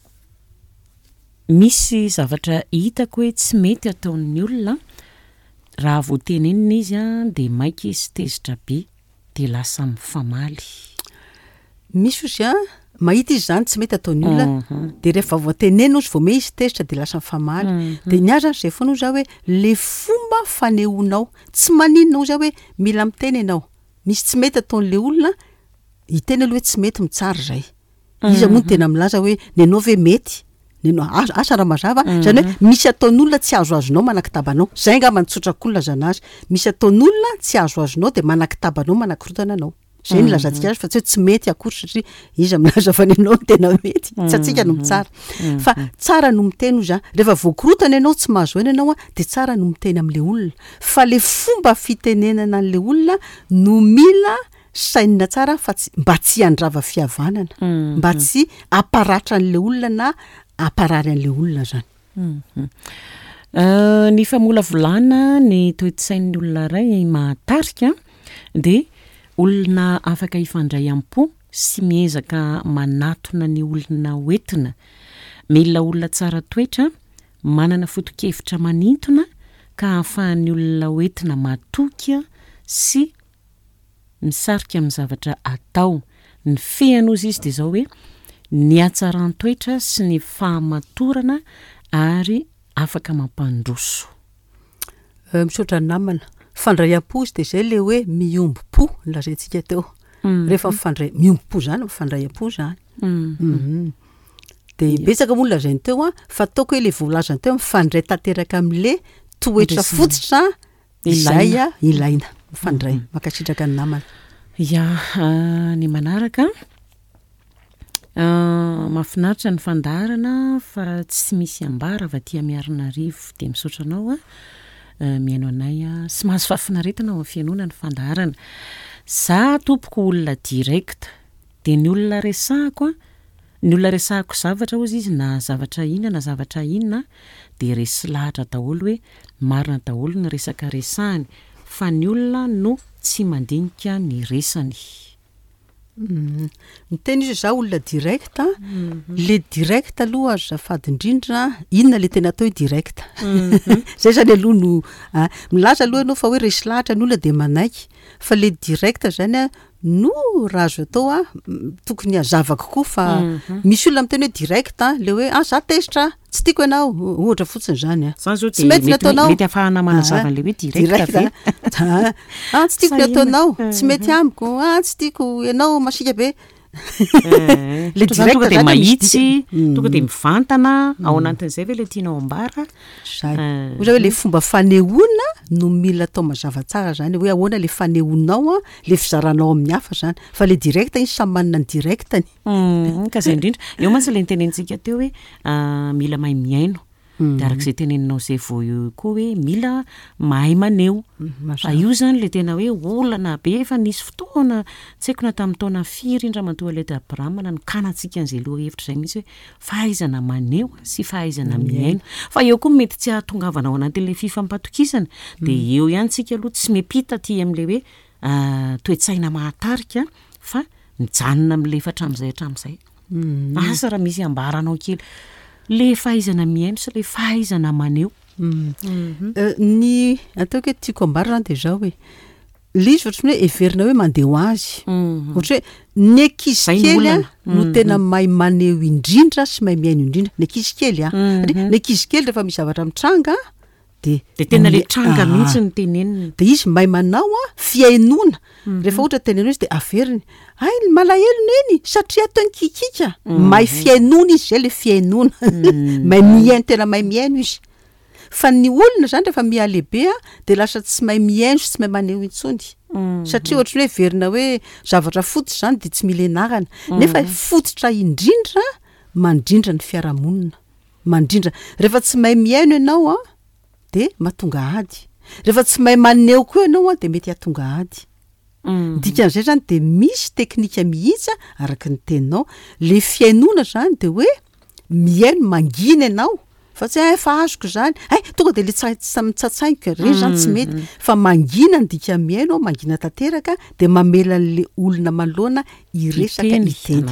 misy zavatra hitako hoe tsy mety ataon'ny olona raha voatenenina izy a de maika izy tezitra be de lasa mifamaly misy izy a mahita izy zany tsy mety ataon'ny olona de rehefa voatenenina izy vao me izy tezitra de lasa mifamaly de ny azy zay foana za hoe le fomba fanehoanao tsy maninona za hoe mila miteny ianao misy tsy mety ataon'le olona hiteny aloha hoe tsy mety mitsara zay izy moa no tena milaza hoe nenao ve mety nenao asa raha mazava zany hoe misy ataon'olona tsy azo azonao manakitabanao zay nga manitsotrakolona zanazy misy ataon'olona tsy azo azonao de manakitabanao manakorotana anao zay ny lazantsika azy fa tsy hoe tsy mety akory satria izy milaza fa nenao tena mety tsy atsika no mitsara fa tsara no miteny ozy a rehefa voakorotana ianao tsy mahazo ena ianao a de tsara no miteny am'le olona fa le fomba fitenenana an'le olona no mila sainina tsara fa tsy mba tsy andrava fihavanana mba tsy aparatra an'le olona na aparary an'le olona zany ny famola volana ny toe-tsain'ny olona ray mahatarika de olona afaka hifandray am-po sy miezaka manatona ny olona hoentina mila olona tsara toetra manana foto-kevitra manintona ka ahafahan'ny olona hoentina matoky sy misarika amin'ny zavatra atao ny fehan'ozy izy de zao hoe ny atsaran-toetra sy ny fahamatorana ary afaka mampandroso misaotra ny namana fandraiam-po izy de zay le hoe miombo-po lazaintsika teo rehefa mifandray miombo-po zany mifandray-po zany de betsaka moa lazainy teo a fa ataoko hoe le voalazany teo mifandray tanteraka am'le toetra fototra izay a ilaina mifandray makasitraka ny namana ya ny manaraka mahafinaritra ny fandarana fa tsy misy ambara va tia miarina rivo de misaotra anao a miaino anay a sy mahazo fahafinaretana ao amin'ny fianona ny fandarana za tompoko olona direkta de ny olona resahako a ny olona resahako zavatra ozy izy na zavatra inona na zavatra inona de resy lahatra daholo hoe marina daholo ny resaka resahany fa ny olona no tsy mandinika ny resany ny tena izy za olona direct le direct aloha azo zafady indrindra inona le tena atao hoe direct zay zany aloha no milaza aloha ianao fa hoe resy lahatra ny olona de manaiky fa le direct zany a no raha azo atao a tokony hazavako koa fa misy olona miteny hoe direct le hoe ah za tezitra tsy tiako ianao ohatra fotsiny zany a tsy mety nataonao mety afahana manazava le hoe direct ah tsy tiako le ataonao tsy mety amiko ah tsy tiako ianao masika be le direct de mahitsy tonga de mivantana ao anatin'izay ve le tianao ambara zay oza hoe le fomba fanehoana no mila atao mazava tsara zany hoe ahoana le fanehoanao a le fizaranao amin'ny hafa zany fa le direct iny samy manana ny directany ka zay indrindra eo mantsy le nitenentsika teo hoe mila mahay miaino de arak'izay teneninao zay vo koa hoe mila mahay maneho fa io zany le tena hoe olana be efa nisy fotoana tsy haiko na tamin'ny taona firy indra mantoa leta Abraham nanikanatsika an'izay loha hevitra zay mihitsy hoe fahaizana maneho sy fahaizana miaino fa eo koa mety tsy ahatongavana ao anatin'le fifampatokisana de eo ihany tsika aloha tsy miampita aty amin'le hoe toe-tsaina mahatarika fa mijanona amin'le efatra am'izay hatramin'izay asa raha misy ambaranao kely le fahaizana miaino sy le fahaizana maneho ny ataoko hoe tiako ambara zany de zao hoe le izy ohatrany hoe everina hoe mandeha ho azy ohatra hoe ny ankizy kely a no tena mahay maneho indrindra sy mahay miaino indrindra ny ankizy kely a ny ankizy kely rehefa misy zavatra mitranga de de tena le tranga mihitsy ny teneniny de izy mahay manao a fiainona rehefa ohatra tenenina izy de averiny ay ny malahelo neny satria atao ny kikika mahay fiainona izy zay le fiainona mahay miaino tena mahay miaino izy fa ny olona zany rehefa mialehibe a de lasa tsy mahay miaino sy tsy mahay maneho intsony satria ohatra hoe verina hoe zavatra fototra zany de tsy mila enarana nefa fototra indrindra mandrindra ny fiarahamonina mandrindra rehefa tsy mahay miaino ianao a de mahatonga ady rehefa tsy mahay maneho koa ianao a de mety hahatonga ady dikan'izay zany de misy teknika mihitsy araka ny teninao le fiainona zany de hoe miaino mangina ianao fa tsy ay fa azoko zany ay tonga de le tsatsainiko re zany tsy mety fa mangina ny dika miaino mangina tanteraka de mamela le olona manoloana iresaka iteny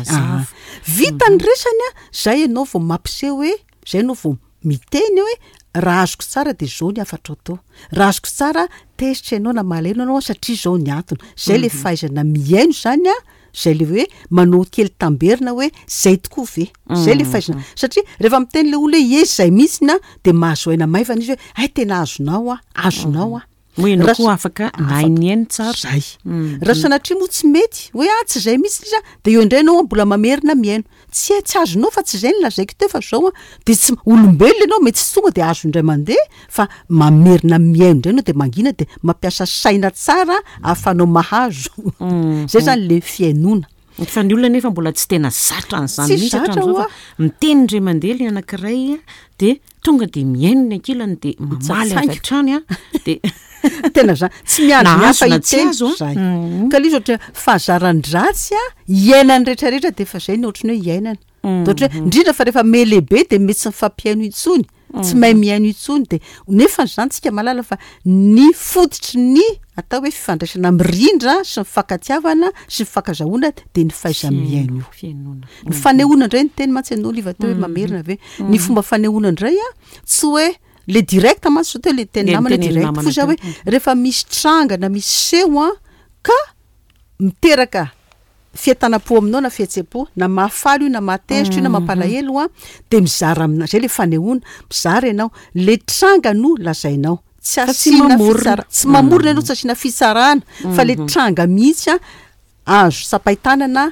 vita ny resany a zay ianao vao mampiseho hoe zay ianao vao miteny hoe raha azoko tsara de zao ny afatra atao raha azoko tsara tezitra ianao na maleno anao satria zao ny antony zay le fahaizana miaino zany a zay le hoe manao kely tamberina hoe zay tokoa ve zay le fahaizana satria rehefa miteny le olo hoe ezy zay mihitsy na de mahazo aina maivana izy hoe ay tena azonao a azonao a moenao koa afaka nahay miaino tsara zay raha sanatria moa tsy mety hoe ah tsy zay mihitsy izy a de eo indray anao mbola mamerina miaino tsy tsy azonao fa tsy zay ny lazaiko teo fa zao a de tsy olombelona ianao mety tsy tonga de azo indray mandeha fa mamerina miaino indray anao de mangina de mampiasa saina tsara ahafanao mahazo zay zany le fiainona fa ny olona nefa mbola tsy tena zatra an'izany mihitsy hatramin'izao fa miteny indray mandeha le anankiray de tonga de miaino ny ankilany de mamaly avatrany a de tena zany tsy miandro mihafa iteny zay ka le izy ohatra fahazarany-dratsy a iainany rehetrarehetra de fa zay ny ohatrany hoe iainana de ohatra hoe indrindra fa rehefa melehibe de mety tsy mifampiaino intsony tsy mahay miaino intsony de nefa zany tsika malala fa ny fototry ny atao hoe fifandraisana mirindra sy mifankatiavana sy mifankazahoana de ny fahaiza miaino ny fanehoana indray ny teny mantsy ianao liva teo hoe mamerina ve ny fomba fanehoana indray a tsy hoe le direct mantsy teo le teny namana direct fo za hoe rehefa misy tranga na misy seho a ka miteraka fiatanam-po aminao na fihetsepo na mahafaly io na mahatezitra io na mampalahelo a de mizara amina zay le fanehoana mizara ianao le tranga no lazainao tsy asina fitsara tsy mamorona ianao tsy asina fitsarana fa le tranga mihitsy a azo sapaitanana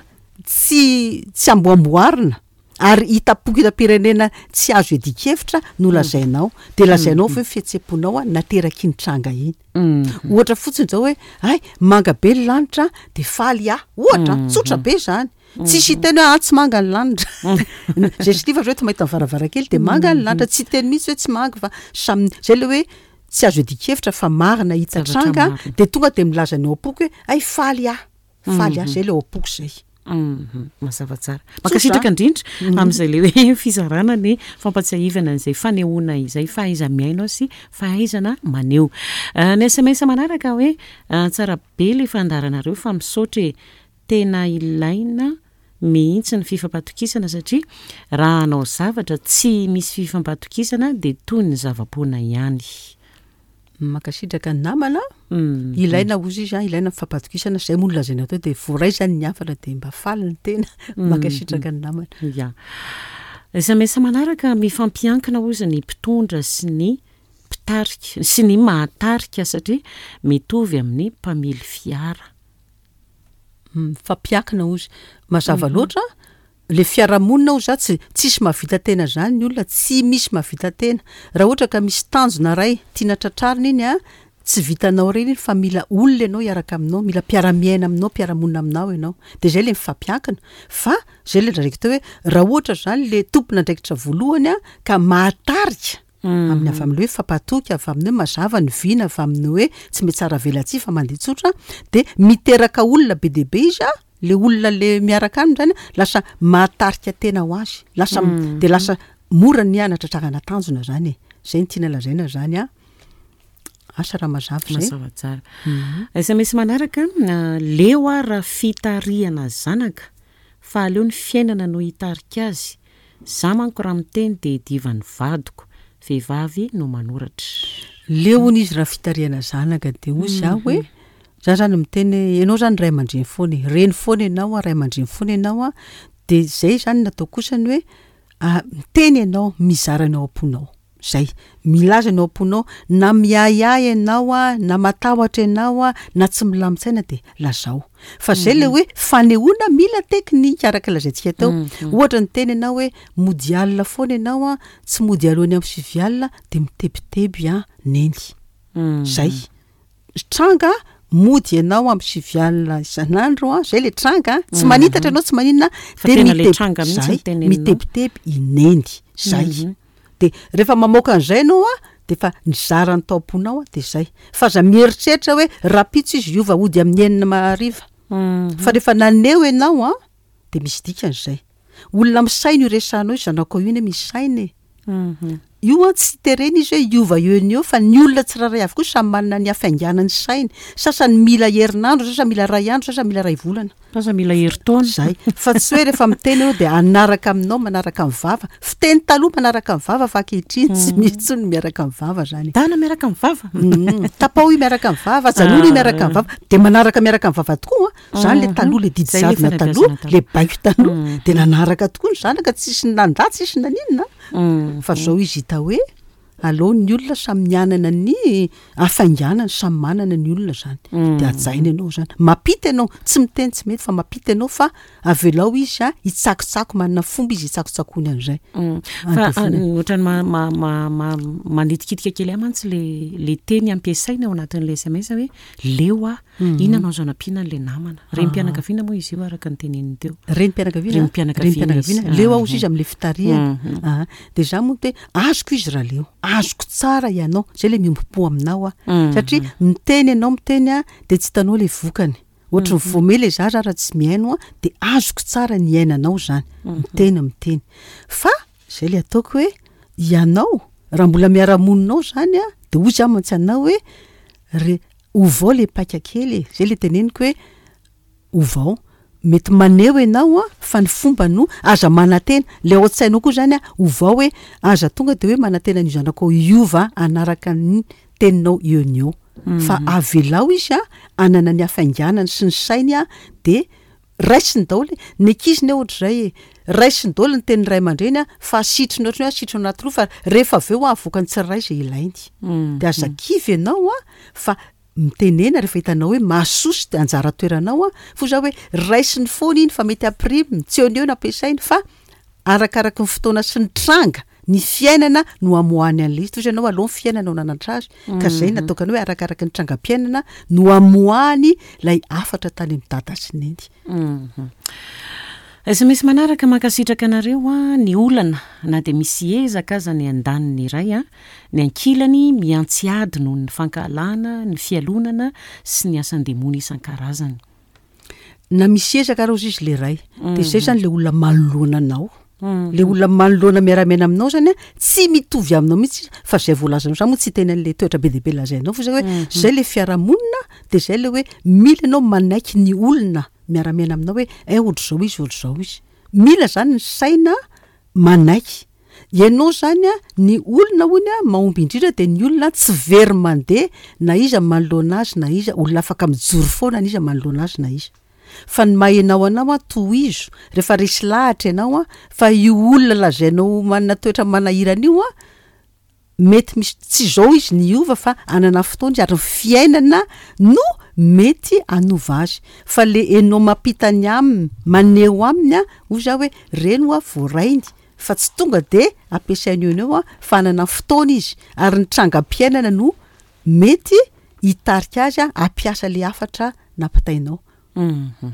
tsy tsy amboamboarina ary hitapoky hita-pirenena tsy azo edikevitra no lazainao de lazainao fa fihetseponao a nateraky ny tranga iny ohatra fotsiny zao hoe ay manga be ny lanitra de faly ah ohatra tsotra be zany tsisy hiteny hoe ah tsy manga ny lanitra zay sy liva zao hoe mahita mivaravarakely de manga ny lanitra tsy teny mihitsy hoe tsy manga fa samy zay le hoe tsy azo edikevitra fa marina hita tranga de tonga de milaza ny ao apoky hoe ay faly ah faly ah zay le ao apoky zay mazava tsara makasitraka indrindra amin'izay le hoe fizarana ny fampatsiahivana n'izay fanehoana izay fahaiza miaino sy fahaizana maneho ny S M S manaraka hoe tsara be le fandaranareo fa misaotra tena ilaina mihitsy ny fifampatokisana satria raha anao zavatra tsy misy fifampatokisana dia toy ny zava-poana ihany. Makasitraka ny namana ilaina ozy izy a ilaina mifampatokisana zay moa lazaina atao dia voaray zany ny hafana dia mba faly ny tena makasitraka ny namana. Ya zamesa manaraka mifampiankina ozy ny mpitondra sy ny mpitarika sy ny mahatarika satria mitovy amin'ny mpamily fiara. Fampiankina ozy mazava loatra le fiarahamonina o za tsy tsisy mahavita tena zany ny olona tsy misy mahavita tena raha ohatra ka misy tanjona ray tiana tratrarina iny a tsy vitanao reny fa mila olona ianao hiaraka aminao mila mpiara-miaina aminao mpiara-monina aminao ianao dia zay le mifampiankina fa zay le ndraiky tao hoe raha ohatra zany le tompona ndraikitra voalohany a ka mahatarika amin'ny avy amin'le hoe fampatoky avy amin'ny hoe mazava ny vina avy amin'ny hoe tsy mety tsara velatsia fa mandeha tsotra dia miteraka olona be dia be izy a le olona le miaraka aminy zany lasa mahatarika tena ho azy lasa dia lasa mora ny anatra tragana tanjona zany e zay ny tiana lazaina zany a asa raha mazava zay mazava tsara. Isa misy manaraka leo a raha fitariana zanaka fa aleo ny fiainana no hitarika azy za manko raha miteny dia divany vadiko vehivavy no manoratra. Leo izy raha fitariana zanaka dia ozy a hoe za zany miteny ianao zany ray aman-dreny foana e reny foana ianao a ray aman-dreny foana ianao a dia zay zany natao kosany hoe miteny ianao mizara ny ao am-ponao zay milaza ny ao am-ponao na miahiahy ianao a na matahotra ianao a na tsy milamin-tsaina dia lazao fa zay le hoe fanehoana mila teknika araka lazaintsika tao ohatra ny teny ianao hoe mody alina foana ianao a tsy mody alohany amin'ny sivy alina dia mitebiteby a neny zay tranga mody ianao amin'ny sivy alina isan'andro a zay le tranga tsy manitatra ianao tsy maninona dia mitebiteby ineny zay dia rehefa mamoaka an'izay ianao a dia fa nizara ny tao am-ponao a dia zay fa za mieritreritra hoe rapitso izy iova ody amin'ny enina mariva fa rehefa naneho ianao a dia misy dikan'izay olona misaina io resanao izy zanako io ne misy saina e io a tsy terena izy hoe iova eo ny eo fa ny olona tsiraray avokoa samy manana ny hafainganany sainy sasany mila herinandro sasa mila ray andro sasa mila ray volana sasa mila heritaona zay fa tsy hoe rehefa miteny eo dia anaraka aminao manaraka amin'ny vava fiteny taloha manaraka amin'ny vava fa ankehitriny tsy misy intsony miaraka amin'ny vava zany dana miaraka amin'ny vava tapao io miaraka amin'ny vava janono io miaraka amin'ny vava dia manaraka miaraka amin'ny vava tokoa zany le taloha le didy zavina taloha le baiko taloha dia nanaraka tokoa ny zanaka tsisy nandà tsisy naninona fa zao izy hita hoe aleo ny olona samy mianana ny hafainganana samy manana ny olona zany dia ajaina ianao zany mapita ianao tsy miteny tsy mety fa mapita ianao fa avelao izy a hitsakotsako manana fomba izy hitsakotsakony an'izay fa ohatrany manitikitika kely amantsy le le teny ampiasaina ao anatin'le S M S hoe leo a ina anao zao nampiana an'le namana renim-pianakaviana moa izy io araka ny teneniny teo renim-pianakaviana leo ao izy izy amin'le fitariana dia za moa te azoko izy raha leo azoko tsara ianao zay le miompo aminao a satria miteny ianao miteny a dia tsy hitanao le vokany ohatra ny voamely za raha tsy miaino a dia azoko tsara ny ainanao zany miteny miteny fa zay le ataoko hoe ianao raha mbola miara-moninao zany a dia ozy amantsy anao hoe re ovao le paika kely zay le teneniko hoe ovao mety maneho ianao a fa ny fomba no aza manantena le ao an-tsainao koa zany a ovao hoe aza tonga dia hoe manantena ny zanako iova anaraka ny teninao eo ny eo fa avelao izy a anana ny hafainganany sy ny sainy a dia raisiny daholy ny akiziny ohatr'izay e raisiny daholy ny teny ray aman-dreny a fa sitriny ohatrany hoe sitriny anaty roa fa rehefa aveo a avoakany tsirairay izay ilainy dia aza kivy ianao a fa mitenena rehefa hitanao hoe mahasosy dia anjara toeranao a fo za hoe raisiny foana iny fa mety aprimy tsy eo ny eo nampiasainy fa arakaraka ny fotoana sy ny tranga ny fiainana no amoahany an'le izy toy izy ianao aloha ny fiainana ao nanatra azy ka zay nataokany hoe arakaraka ny trangam-piainana no amoahany ilay afatra tany amin'ny dada sy neny Isa misy manaraka makasitraka anareo a ny olana na dia misy ezaka aza ny andaniny iray a ny ankilany miantsiady noho ny fankalana ny fialonana sy ny asan-demony isan-karazany na misy ezaka raha ozy izy le ray dia zay zany le olona manoloana anao le olona manoloana miara-miaina aminao zany a tsy mitovy aminao mihitsy fa zay voalazanao zany moa tsy teny an'le toetra be dehibe lazainao fa zay hoe zay le fiarahamonina dia zay le hoe mila ianao manaiky ny olona miaramena aminao hoe ay ohatr' zao izy ohatr' zao izy mila zany ny saina manaiky ianao zany a ny olona hony a mahomby indrindra de ny olona tsy very mandeha na iza manoloana azy na iza olona afaka mijoro foana na iza manoloana azy na iza fa ny mahenao anao a tohizo rehefa resy lahatra ianao a fa io olona lazainao manana toetra manahirana io a mety misy tsy zao izy ny ova fa anana fotoana ary fiainana no mety anova azy fa le enao mampitany aminy maneho aminy a oza hoe reno a voarainy fa tsy tonga de ampiasainy eo eo a fa anana fotoana izy ary ny trangam-piainana no mety hitarika azy a ampiasa le afatra nampitainao. Mhm.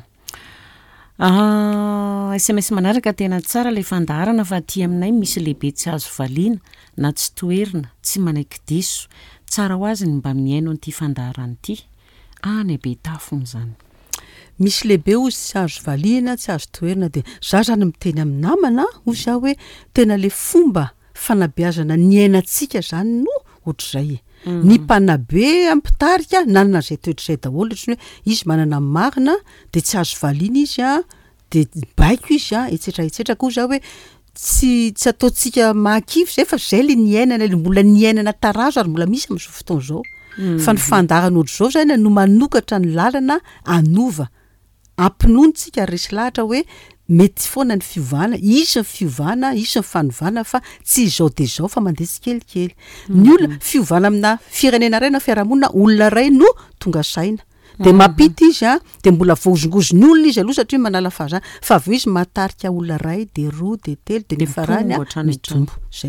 Ah, S M S manaraka tena tsara le fandarana fa aty aminay misy lehibe tsy azo valiana na tsy toerina tsy manaiky diso tsara ho azy ny mba miaino an'ity fandarana ity any be tafony zany. Misy lehibe ozy tsy azo valiana tsy azo toerina de za zany miteny amin'ny namana ozy za hoe tena le fomba fanabeazana ny ainatsika zany no ohatr'izay ny mpanabe ampitarika nanana zay toetr'izay daholo ohatrany hoe izy manana marina de tsy azo valiana izy a de baiko izy a etsetra etsetra koa za hoe tsy tsy ataontsika mahakivy zay fa zay le ny ainana le mbola ny ainana tarazo ary mbola misy amin'izao fotoana zao fa ny fandarana ohatr' zao zany no manokatra ny lalana anova ampinontsika resy lahatra hoe mety foana ny fiovana isy ny fiovana isy ny fanovana fa tsy zao de zao fa mandeha tsikelikely ny olona fiovana amina firenena ray na fiarahamonina olona ray no tonga saina de mampity izy a de mbola voazongozo ny olona izy aloha satria manala fahazana fa avy izy matarika olona ray de roa de telo de nefa rany a mitombo zay.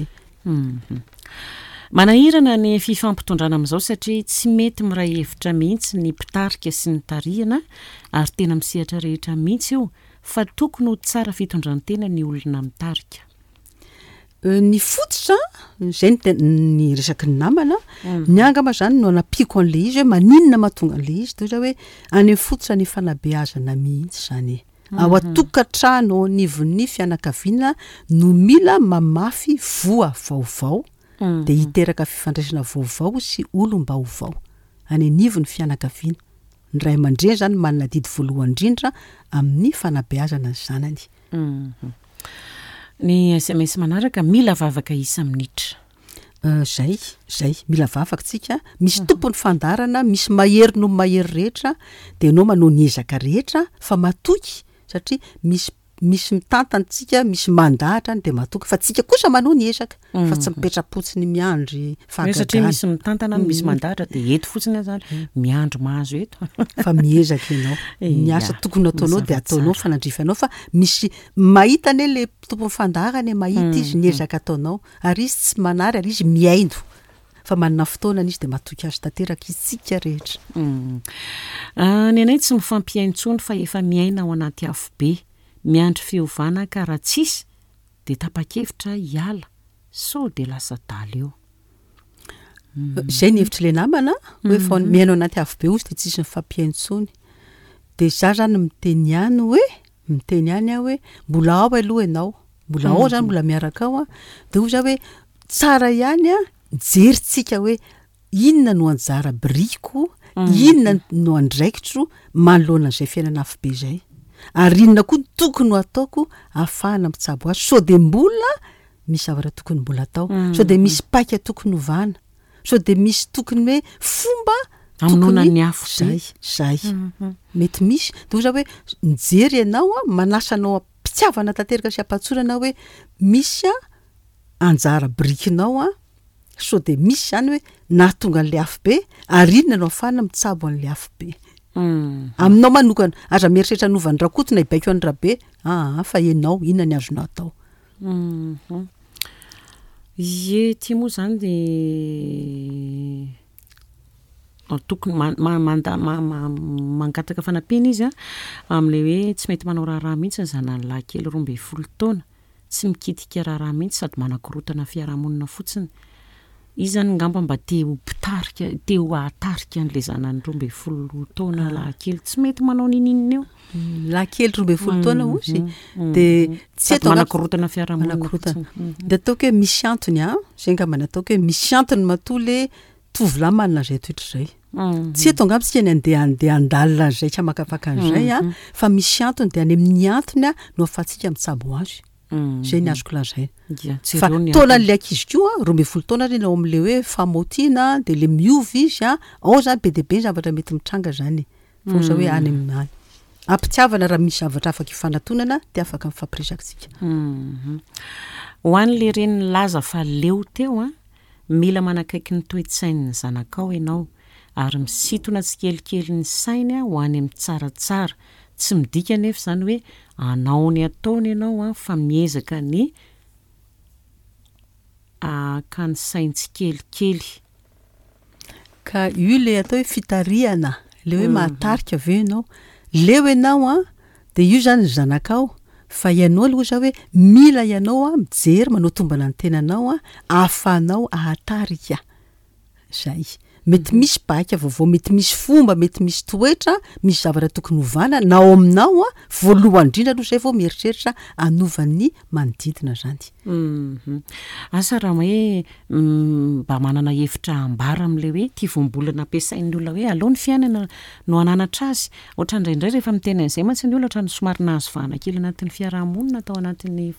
Manahirana ny fifampitondrana amin'izao satria tsy mety miray hevitra mihitsy ny mpitarika sy ny tarihana ary tena misehatra rehetra mihitsy io fa tokony ho tsara fitondrantena ny olona mitarika. Ny fototra zay ny resaky ny namana ny angama zany no anapiko an'le izy hoe maninona mahatonga an'le izy toy za hoe any fototra ny fanabeazana mihitsy zany ao atokantrano nivon'ny fianakaviana no mila mamafy voa vaovao de hiteraka fifandraisana vaovao sy olom-baovao any anivony fianakaviana ny ray aman-dreny zany manana didy voalohany indrindra amin'ny fanabeazana ny zanany. Ny S M S manaraka mila vavaka isa minitra. Uh, zay zay mila vavaka tsika misy tompony fandarana misy mahery no mahery rehetra de anao manao ny ezaka rehetra fa matoky satria misy misy mitantantsika misy mandahatra de matoky fa tsika kosa manao ny ezaka fa tsy mipetrapotsiny miandry fa satria misy mitantana misy mandahatra de eto fotsiny zany miandro mahazo eto fa miezaka ianao ny asa tokony ataonao de ataonao fanandrifanao fa misy mahita ane le tompony fandarana mahita izy ny ezaka ataonao ary izy tsy manary ary izy miaindo fa manana fotoana izy de matoky azy tanteraka isika rehetra. Ny anay tsy mifampiaintsony fa efa miaina ao anaty afo be miandry fiovana ka raha tsisy de tapa-kevitra hiala so de lasa daly eo. Zay ny hevitry le namana hoe fa miaino anaty afo be ozy de tsisy ny fampiaintsony de za zany miteny ihany hoe miteny ihany aho hoe mbola ao aloha ianao mbola ao zany mbola miaraka ao a de oza hoe tsara ihany a jerintsika hoe inona no anjara briko inona no andraikitro manoloana zay fiainana afo be zay ary inona koa tokony ataoko afahana mitsabo azy so de mbola misy zavatra tokony mbola atao so de misy paika tokony ovana so de misy tokony hoe fomba aminona ny afo zay zay mety misy de oza hoe mijery ianao a manasanao ampitiavana tanteraka sy ampatsorana hoe misy a anjara brikinao a so de misy zany hoe nahatonga an'le afo be ary inona no afahana mitsabo an'le afo be. Aminao manokana aza mieritreritra novany rakotona ibaiko an'ny rabe ah fa ianao inona ny azonao atao. Ye ty moa zany de tokony mangataka fanampiana izy a am'le hoe tsy mety manao raharaha mihitsy ny zanany lahy kely roa amby folo taona tsy mikitika raharaha mihitsy sady manakorotana fiarahamonina fotsiny izy zany ngamba mba teo pitarika teo atarika an'le zanany roa amby folo taona lahy kely tsy mety manao nininina eo lahy kely roa amby folo taona ozy de tsy atao manakorotana fiarahamonina de ataoko hoe misy antony a zay ngamba nataoko hoe misy antony matoa le tovolahy manana zay toetra zay tsy eto angambysika ny andeha andeha andalina zay tsy amakafaka an'izay a fa misy antony de any amin'ny antony a no afatsika mitsabo azy zay ny azoko lazay fa taona n'le ankizy koa roa ambin'ny folo taona reny ao amin'le hoe famotiana de le miovy izy a ao zany be de be zavatra mety mitranga zany fa oza hoe any amin'ny ampitiavana raha misy zavatra afaka ifanatonana de afaka mifampiresaka tsika ho an'le reny laza fa leo teo a mila manakaiky ny toe-tsain'ny zanakao ianao ary misitona tsy kelikely ny sainy a ho any amin'ny tsaratsara tsy midika nefa zany hoe anao ny ataony ianao a fa miezaka ny ka ny sainy-tsy kelikely ka io le atao hoe fitariana le hoe mahatarika aveo ianao leo ianao a de io zany ny zanakao fa ianao aloha za hoe mila ianao a mijery manao tombana ny tenanao a ahafanao ahatarika zay mety misy baika vaovao mety misy fomba mety misy toetra misy zavatra tokony ovana na ao aminao a voalohany indrindra aloha zay vao mieritreritra anovan'ny manodidina zany asa raha hoe mba manana hevitra ambara am'le hoe tia voambolana ampiasain'ny olona hoe alao ny fiainana no ananatra azy ohatra indraindray rehefa miteny an'izay mantsy ny olona ohatra ny somary nahazo vahana kely anatin'ny fiarahamonina atao anatin'ny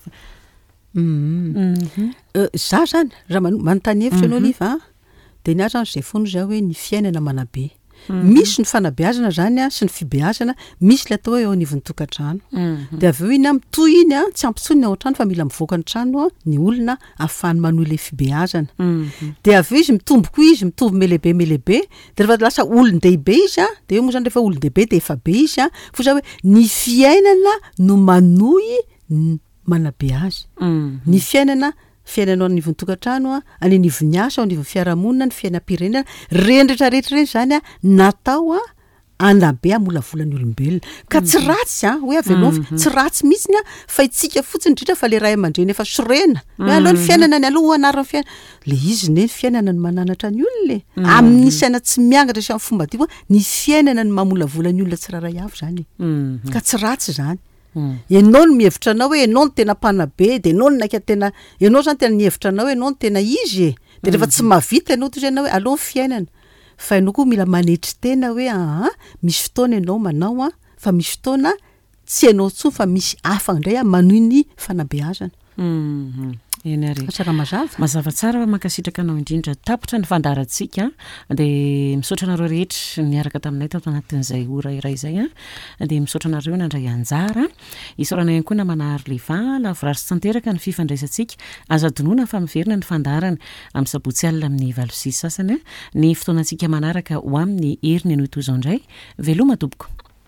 za zany raha manontany hevitra ianao liva de ny azany zay foana zao hoe ny fiainana manabe misy ny fanabeazana zany a sy ny fibeazana misy le atao hoe eo anivon'ny tokantrano de aveo iny a mitoy iny a tsy ampitsony ny ao an-trano fa mila mivoaka ny trano a ny olona ahafahany manohy le fibeazana de aveo izy mitombo koa izy mitombo melehibe melehibe de rehefa lasa olon-dehibe izy a de eo moa zany rehefa olon-dehibe de efa be izy a fa za hoe ny fiainana no manohy manabe azy ny fiainana fiainanao anivon'ny tokantrano a any anivon'ny asa ao anivon'ny fiarahamonina ny fiainam-pirenena rendretra rehetra reny zany a natao a anabe amolavolan'ny olombelona ka tsy ratsy a hoe avelao tsy ratsy mihitsiny a fa itsika fotsiny indrindra fa le ray aman-dreny efa sorena hoe aloha ny fiainana ny aloha anaran'ny fiainana le izy ne fiainana ny mananatra ny olona le amin'ny saina tsy miangatra sy amin'ny fomba ty koa ny fiainana ny mamolavolan'ny olona tsiraray avy zany ka tsy ratsy zany ianao no mihevitra anao hoe ianao no tena mpanabe de ianao no naika tena ianao zany tena nihevitra anao hoe ianao no tena izy de rehefa tsy mahavita ianao toy ianao hoe aloha ny fiainana fa ianao koa mila manetry tena hoe aha misy fotoana ianao manao a fa misy fotoana tsy ianao tsony fa misy hafa indray a manohy ny fanabeazana eny ary tsara mazava mazava tsara mankasitraka anao indrindra tapotra ny fandarantsika de misaotra anareo rehetra niaraka taminay tato anatin'izay ora iray zay a de misaotra anareo nandray anjara isaorana ihany koa na manahary le vala vorary sy tanteraka ny fifandraisantsika azadonoana fa miverina ny fandarana amin'ny sabotsy alina amin'ny valosy sasany ny fotoanantsika manaraka ho amin'ny heriny anohy toy izao indray veloma tompoko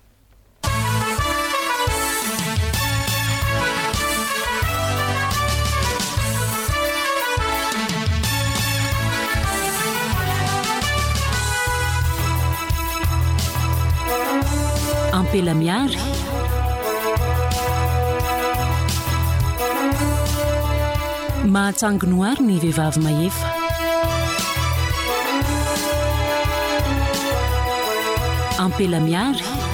ampela miary mahatsanginoary ny vehivavy mahefa ampela miary